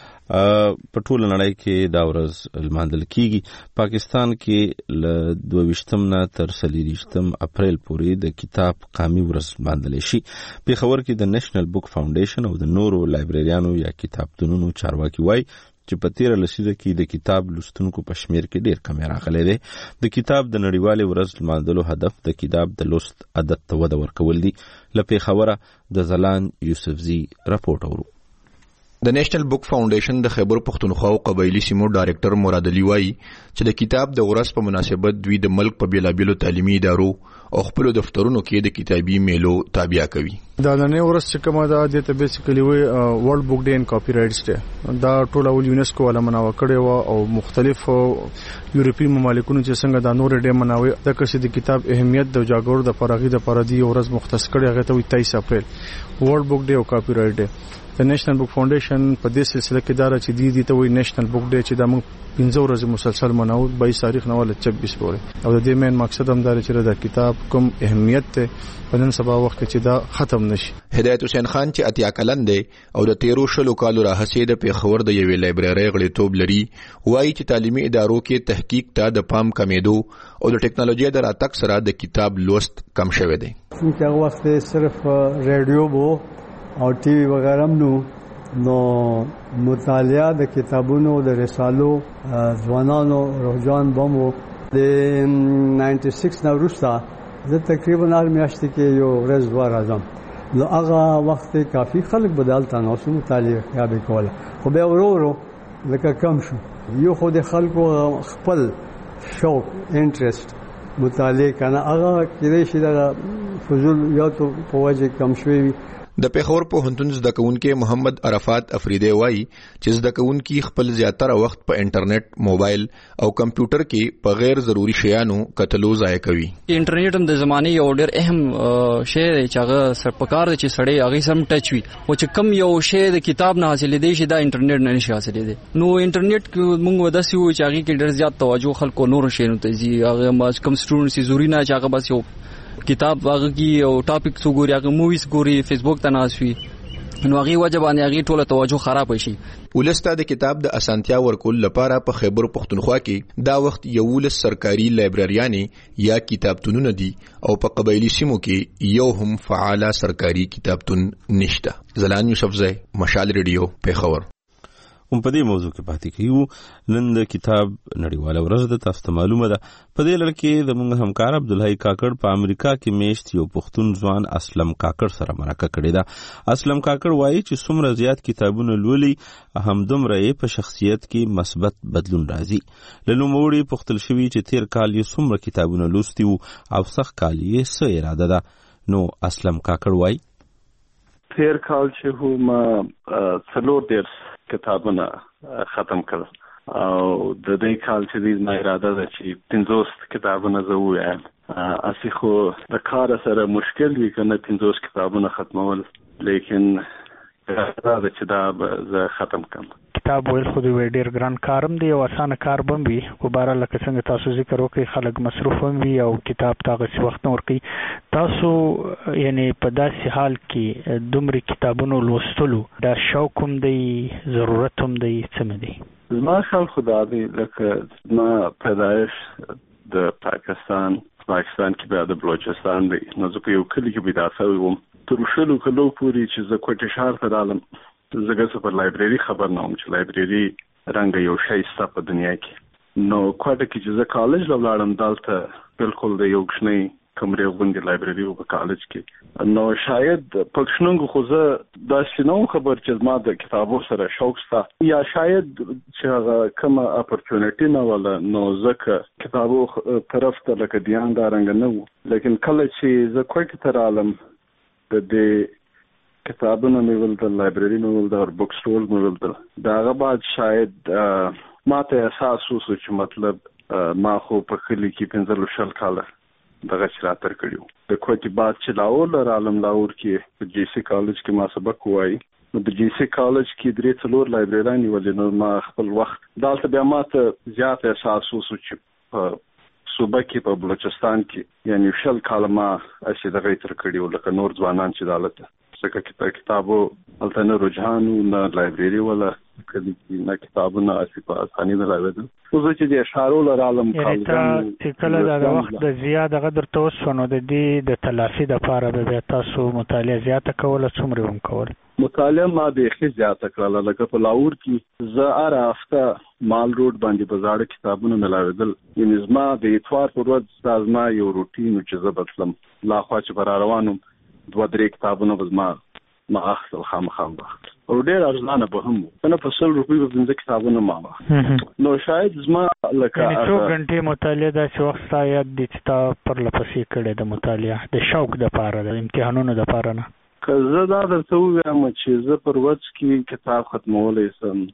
په ټوله نړۍ کې دا ورځ لمانځل کیږي پاکستان کې له 22 نه تر 30 اپریل پورې د کتاب قومي ورځ لمانځل شي پیښور کې د نېشنل بوک فاونډیشن او د نورو لایبرریانو یا کتابتونونو چارواکي وایي چې په 13 لسیزه کې د کتاب لوستونکو په شمیر کې ډیر کم راغلی دی د کتاب د نړیوالې ورځ لمانځلو هدف د کتاب د لوست عادت ته وده ورکول دي له پیښوره د زلان یوسفزي راپورټ اورو د نېشنل بوک فاونډیشن د خیبر پښتونخوا او قبایلی سیمو ډایریکټر مراد علي وایي چې د کتاب د ورځ په مناسبت دوی د ملک په بیلابیلو تعلیمي ادارو او خپل دفترونو کې د کتابي میلو تابع کوي دا نن ورځ چې کومه ده د ته بیسیکلی وی ورلد بوک ډے ان کاپی رائټس ډے دا ټول اول یونیسکو ولا مناوه کړي او مختلف یورپی ممالکونو چې څنګه دا نور ډے مناوي د کسې د کتاب اهمیت د جاګور د پراغي د پردي ورځ مختص کړي هغه ته 23 اپریل ورلد بوک ډے او کاپی رائټ ډے د نېشنل بوک فاونډیشن په دې سلسله کې دا چې دی ته وی نېشنل بوک ډے چې د موږ 15 ورځې مسلسل مناو 22 تاریخ نه ول 26 پورې او د دې مین مقصد هم دا چې د کتاب کوم اهمیت ته په نن سبا وخت کې دا ختم نشي هدایت حسین خان چې اتیا کلن دی او د 13 شلو کالو راهسي د پیښور د یوې لایبرری غړیتوب لري وایي چې تعلیمي ادارو کې تحقیق ته د پام کمیدو او د ټکنالوژي د راتګ سره د کتاب لوست کم شوی دی چې هغه وخت صرف ریډیو وو او ټي وي وغیرہ نو مطالعه د کتابونو د رسالو ځوانانو رجحان بمو د 96 نه وروسته زه تقریبا هر میاشت کې یو ورځ دوه راځم نو هغه وخت کافي خلک بدلته نو سم مطالعه یا به کوله خو به ورو لکه کم شو یو خو د خلکو خپل شوق انټرست مطالعه کنه هغه کېدای شي د فضول یا تو په وجه کم شوی د پیښور پوهنتون زده کوونکي محمد عرفات افریدی وایي چې زده کوونکي خپل زیاتره وخت په انټرنیټ موبایل او کمپیوټر کې په غیر ضروري شیانو کتلو ضایع کوي انټرنیټ هم د زمانه یو ډېر اهم شی دی چې هغه سرپکار دی چې سړی هغه سم ټچ وي او چې کم یو شی د کتاب نه حاصلې دی شي دا انټرنیټ نه نشي حاصلې دی نو انټرنیټ کې موږ وداسي و چې هغه کې ډېر زیات توجه خلکو نور شینو ته زی هغه کم سټوډنټس ضروري نه چې هغه بس یو کتاب هغه کې او ټاپک څو ګوري هغه موویز ګوري فیسبوک ته ناسوي نو هغه وجب باندې هغه ټوله توجه خراب شي ولسته د کتاب د اسانتیا ورکول لپاره په خیبر پښتونخوا کې دا وخت یو سرکاري لایبرریانې یا کتابتونونه دي او په قبایلی سیمو کې یو هم فعاله سرکاري کتابتون نشته زلان یوسفزی مشال ریډیو پیښور هم په دې موضوع کې پاتې کیږو. نن د کتاب نړیواله ورځ ده. تاسو ته معلومه ده په دې لړ کې زموږ همکار عبدالحی کاکړ په امریکا کې میشت یو پښتون ځوان اسلم کاکړ سره مرکه کړې ده. اسلم کاکړ وایي چې څومره زیات کتابونه لولي همدومره یې په شخصیت کې مثبت بدلون راځي. له نوموړي پوښتل شوي چې تیر کال یې څومره کتابونه لوستي وو او سږ کال یې څه اراده ده. نو اسلم کاکړ وایي تیر کال چې هم 40 کتابونه ختم کړل او د دې کال چې دې ما اراده ده چې 50 کتابونه زه ووایم. اسی خو د کار سره مشکل وي کنه 50 کتابونه ختمول، لیکن اراده ده چې دا زه ختم کړم. کتاب ویل خو دی ډیر ګران کارم دی او اسانه کار بم وي، خو بهر لکه څنګه تاسو ذکر وکړئ خلک مصروف هم وي او کتاب تاغه څه وخت نه ورکي. تاسو یعنی په داسې حال کې دومره کتابونو لوستلو دا شوق هم دی، ضرورت هم دی، څه دی؟ زما خیال خدا دی لکه ما پیدایش د پاکستان کې بیا د بلوچستان دی، نو زه په یو کلي کې پیدا شوی وم. تر شلو کلو پورې چې زه کوټه ښار ته رالم زه په لایبرری خبر نه وم چې لایبرری رنګ یو شی ستا په دنیا کې. نو کوټه کې چې زه کالج لاړم دلته بالکل د یو کوچنی کمرې غوندې لایبرری و په کالج کې. نو شاید پښنونګو خو زه داسې نه خبر چې زما د کتابو سره شوق شته یا شاید چې هغه کومه اپورچونټی نه ولا نو ځکه کتابو طرف ته لکه دیان دا رنګ نه وو. لیکن کله چې زه کوټه ته رالم د دې کتابونه مې ولدل، لایبرری مې ولدل، بک سټور مې ولدل. داغه بعد شاید ما ته احساس وشو چې مطلب ما خو په کلی کې 15 کاله دغه شراتر کړیو. د کوټې بعد چې لاور رالم، لاور کې په جی سی کالج کې ما سبق وایي. نو د جی سی کالج کې 3 لایبرریان ولې نو ما خپل وخت دالته بیا ما ته زیات احساس وشو چې په صوبه کې په بلوچستان کې یعنی 10 کاله ما اسی دغه تر کړیو لکه نور ځوانان چې دالته څنګه کتابو الته نه رجحان نه لایبرری ولا نه کتابونه اسی په اساني نه راوړل. خو زه چې د اشارو لرالم کالم چې کله دا وخت د زیاده قدر توسونو د دې د تلافي د لپاره به تاسو مطالعه زیاته کوله څومره هم کول؟ مطالعه ما به زیاته کړله لکه په لاور کې زه هر هفته مال روډ باندې بازار کتابونه ملاویدل. یعنی زما د اتوار پر ورځ زما یو روټین چې زه بدلم لا خو چې پر روانم 2-3 کتابونه بزما ما اخذ خام وخت او ډیر ارزانه به هم کنه په 100 روپۍ په 5 کتابونه ما واخ. نو شاید زما لکه 2 غنټې مطالعه د وخت سایت د کتاب پر لپسې کړه د مطالعه د شوق د لپاره د امتحانونو د لپاره نه. که زه دا درته وایم چې زه پر ورځ کې کتاب ختمولای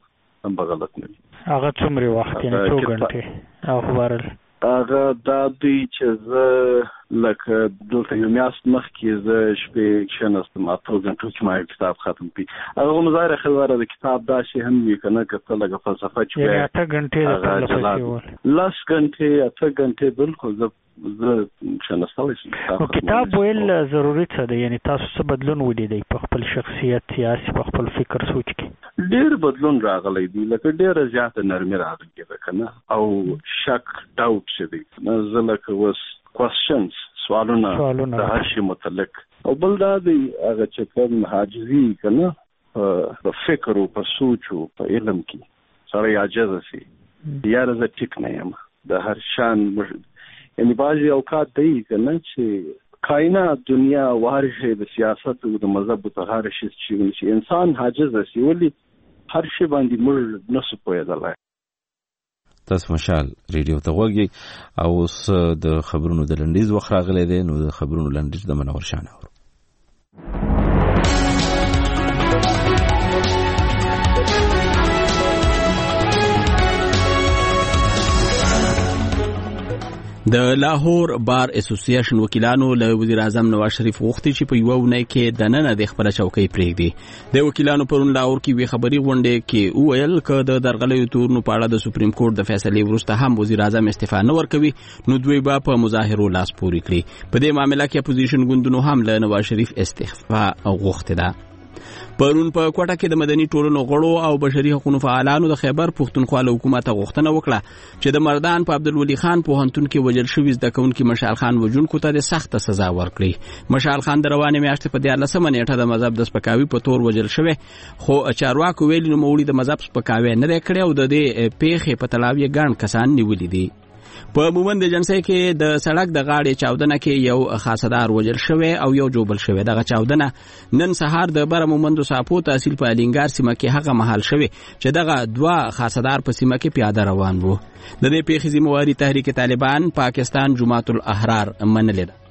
سم به غلط نه وي. هغه څومره وخت یعنی 2 غنټې او خبرل هغه دا دی چې زه لکه دلته یو میاشت مخکې زه شپې کښېناستم 8 غنټو چې ما کتاب ختم کړي. هغه مظاهره خبره د کتاب دا شی هم وي کنه که څه لکه فلسفه چې یعنی 8 غنټې د فلسفه 10 غنټې 8 غنټې بالکل زه کښېناستلی شم. نو کتاب ویل ضروري څه دی؟ یعنی تاسو څه بدلون ولیدئ په خپل شخصیت یا په خپل فکر سوچ کې؟ ډیر بدلون راغلی دی، لکه ډیره زیاته نرمي راغلی ده کنه او شک ډاوټ شه دی. زه لکه وس کوېسچنز سوالونه د هر شي متعلق او بل دا دی هغه چې کوم حاجزي کنه په فکر او په سوچ او په علم کې سره عاجز شي. یاره زه ټیک نه یم د هر شان یعنی بعضی اوقات دی کنه چې کائنات دنیا وارشه د سیاست او د مذهب ته هر شي چې انسان حاجز شي ولی هر شي باندې مړ نسو پوهېدلای. تاسو مشال ریډیو ته وګورئ او اوس د خبرونو د لنډیز وخت راغلی دی. نو د خبرونو لنډیز د منور شانه ورو. د لاهور بار اسوسییشن وکیلانو له وزیر اعظم نواز شریف غوښتي چې په یو ونې کې د نن د خبره چوکۍ پرېږدي. د وکیلانو پرون لاهور کې وی خبري غونډه کې وویل ک د درغلیو تورنو په اړه د سپریم کورټ د فیصلې وروسته هم وزیر اعظم استعفا نه ورکوي نو دوی به په مظاهرو لاس پوري کړي. په دې معاملې کې اپوزیشن ګوندونو هم له نواز شریف استعفا غوښتي ده. پرون په کوټه کې د مدني ټولنو غړو او بشري حقوقو فعالانو د خیبر پښتونخوا له حکومت غوښتنه وکړه چې د مردان په عبدالولي خان پوهنتون کې وژل شوي زده کوونکي مشال خان وژونکو ته د سخته سزا ورکړي. مشال خان د روانې میاشتې په 14مه نیټه د مذهب د سپکاوي په تور وژل شوی، خو چارواکو ویلي نوموړي د مذهب سپکاوی نه دی کړی او د دې پیښې په تلاوی ګڼ کسان نیولي دي. په مومند جنسي کې د سړک د غاړې چاودنه کې یو خاصدار وژل شوی او یو جوبل شوی. دغه چاودنه نن سهار د بره مومندو صاحبو تحصیل په الینګار سیمه کې هغه محل شوی چې دغه دوه خاصدار په سیمه کې پیاده روان وو. د دې پیښې ذمہواري تحریک طالبان پاکستان جماعت الاحرار منلې ده.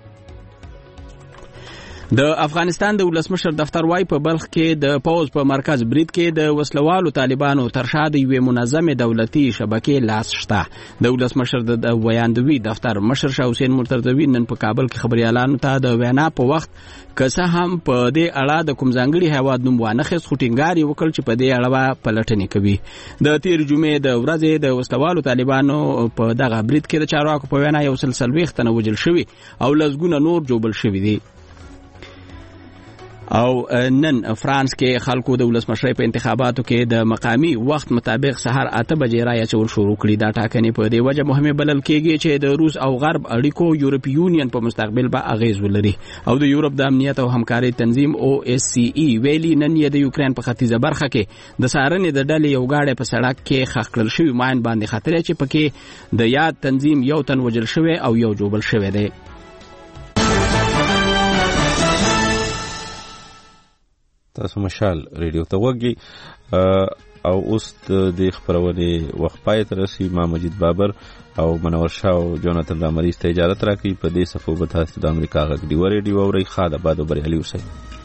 د افغانستان د ولسمشر دفتر وايي په بلخ کې د پوز په مرکز برید کې د وسلوالو طالبانو تر شا د یوې منظمې دولتي شبکې لاس شته. د ولسمشر د ویاندوي دفتر مشر شاه حسین مرتضوی نن په کابل کې خبريالانو ته د وینا په وخت که هم په دې اړه د کوم ځانګړي هیواد نوم وانه خېس خټینګاری وکړ چې په دې اړه پلټنې کوي. د تیر جمعې د ورځې د وسلوالو طالبانو په دغه برید کې د چارواکو په وینا یو سلسله وختنه وجل شوی او لزګونه نور جوبل شوی دي. او نن فرانس کې خلکو د ولسمشر په انتخاباتو کې د مقامی وخت مطابق سهار 8 بجې رای اچول شروع کړي. دا ټاکنې په دې وجه مهمه بلل کېږي چې د روس او غرب اړیکو یورپی یونین په مستقبل به اغیز ولري. او د یورپ د امنیت او همکاري تنظیم OSCE ویلي نن یې د یوکرين په ختیځه برخه کې د سارنې د ډلې یو گاډي په سړک کې خښ کړل شوی ماین باندې خطر چې پکې د یاد تنظیم یو تن وژل شوی او یو جوبل شوی دی. تاسو مشال ریډیو ته وګورئ او اوس د خبرونې وخت پای ته رسي. ما مجید بابر او منور شاه او جوناتن رامریز ته اجازه راکړي. په دې صفو به تاسو د امریکا غږ دی ریډیو اورئ. خاله باد او بریالي اوسئ.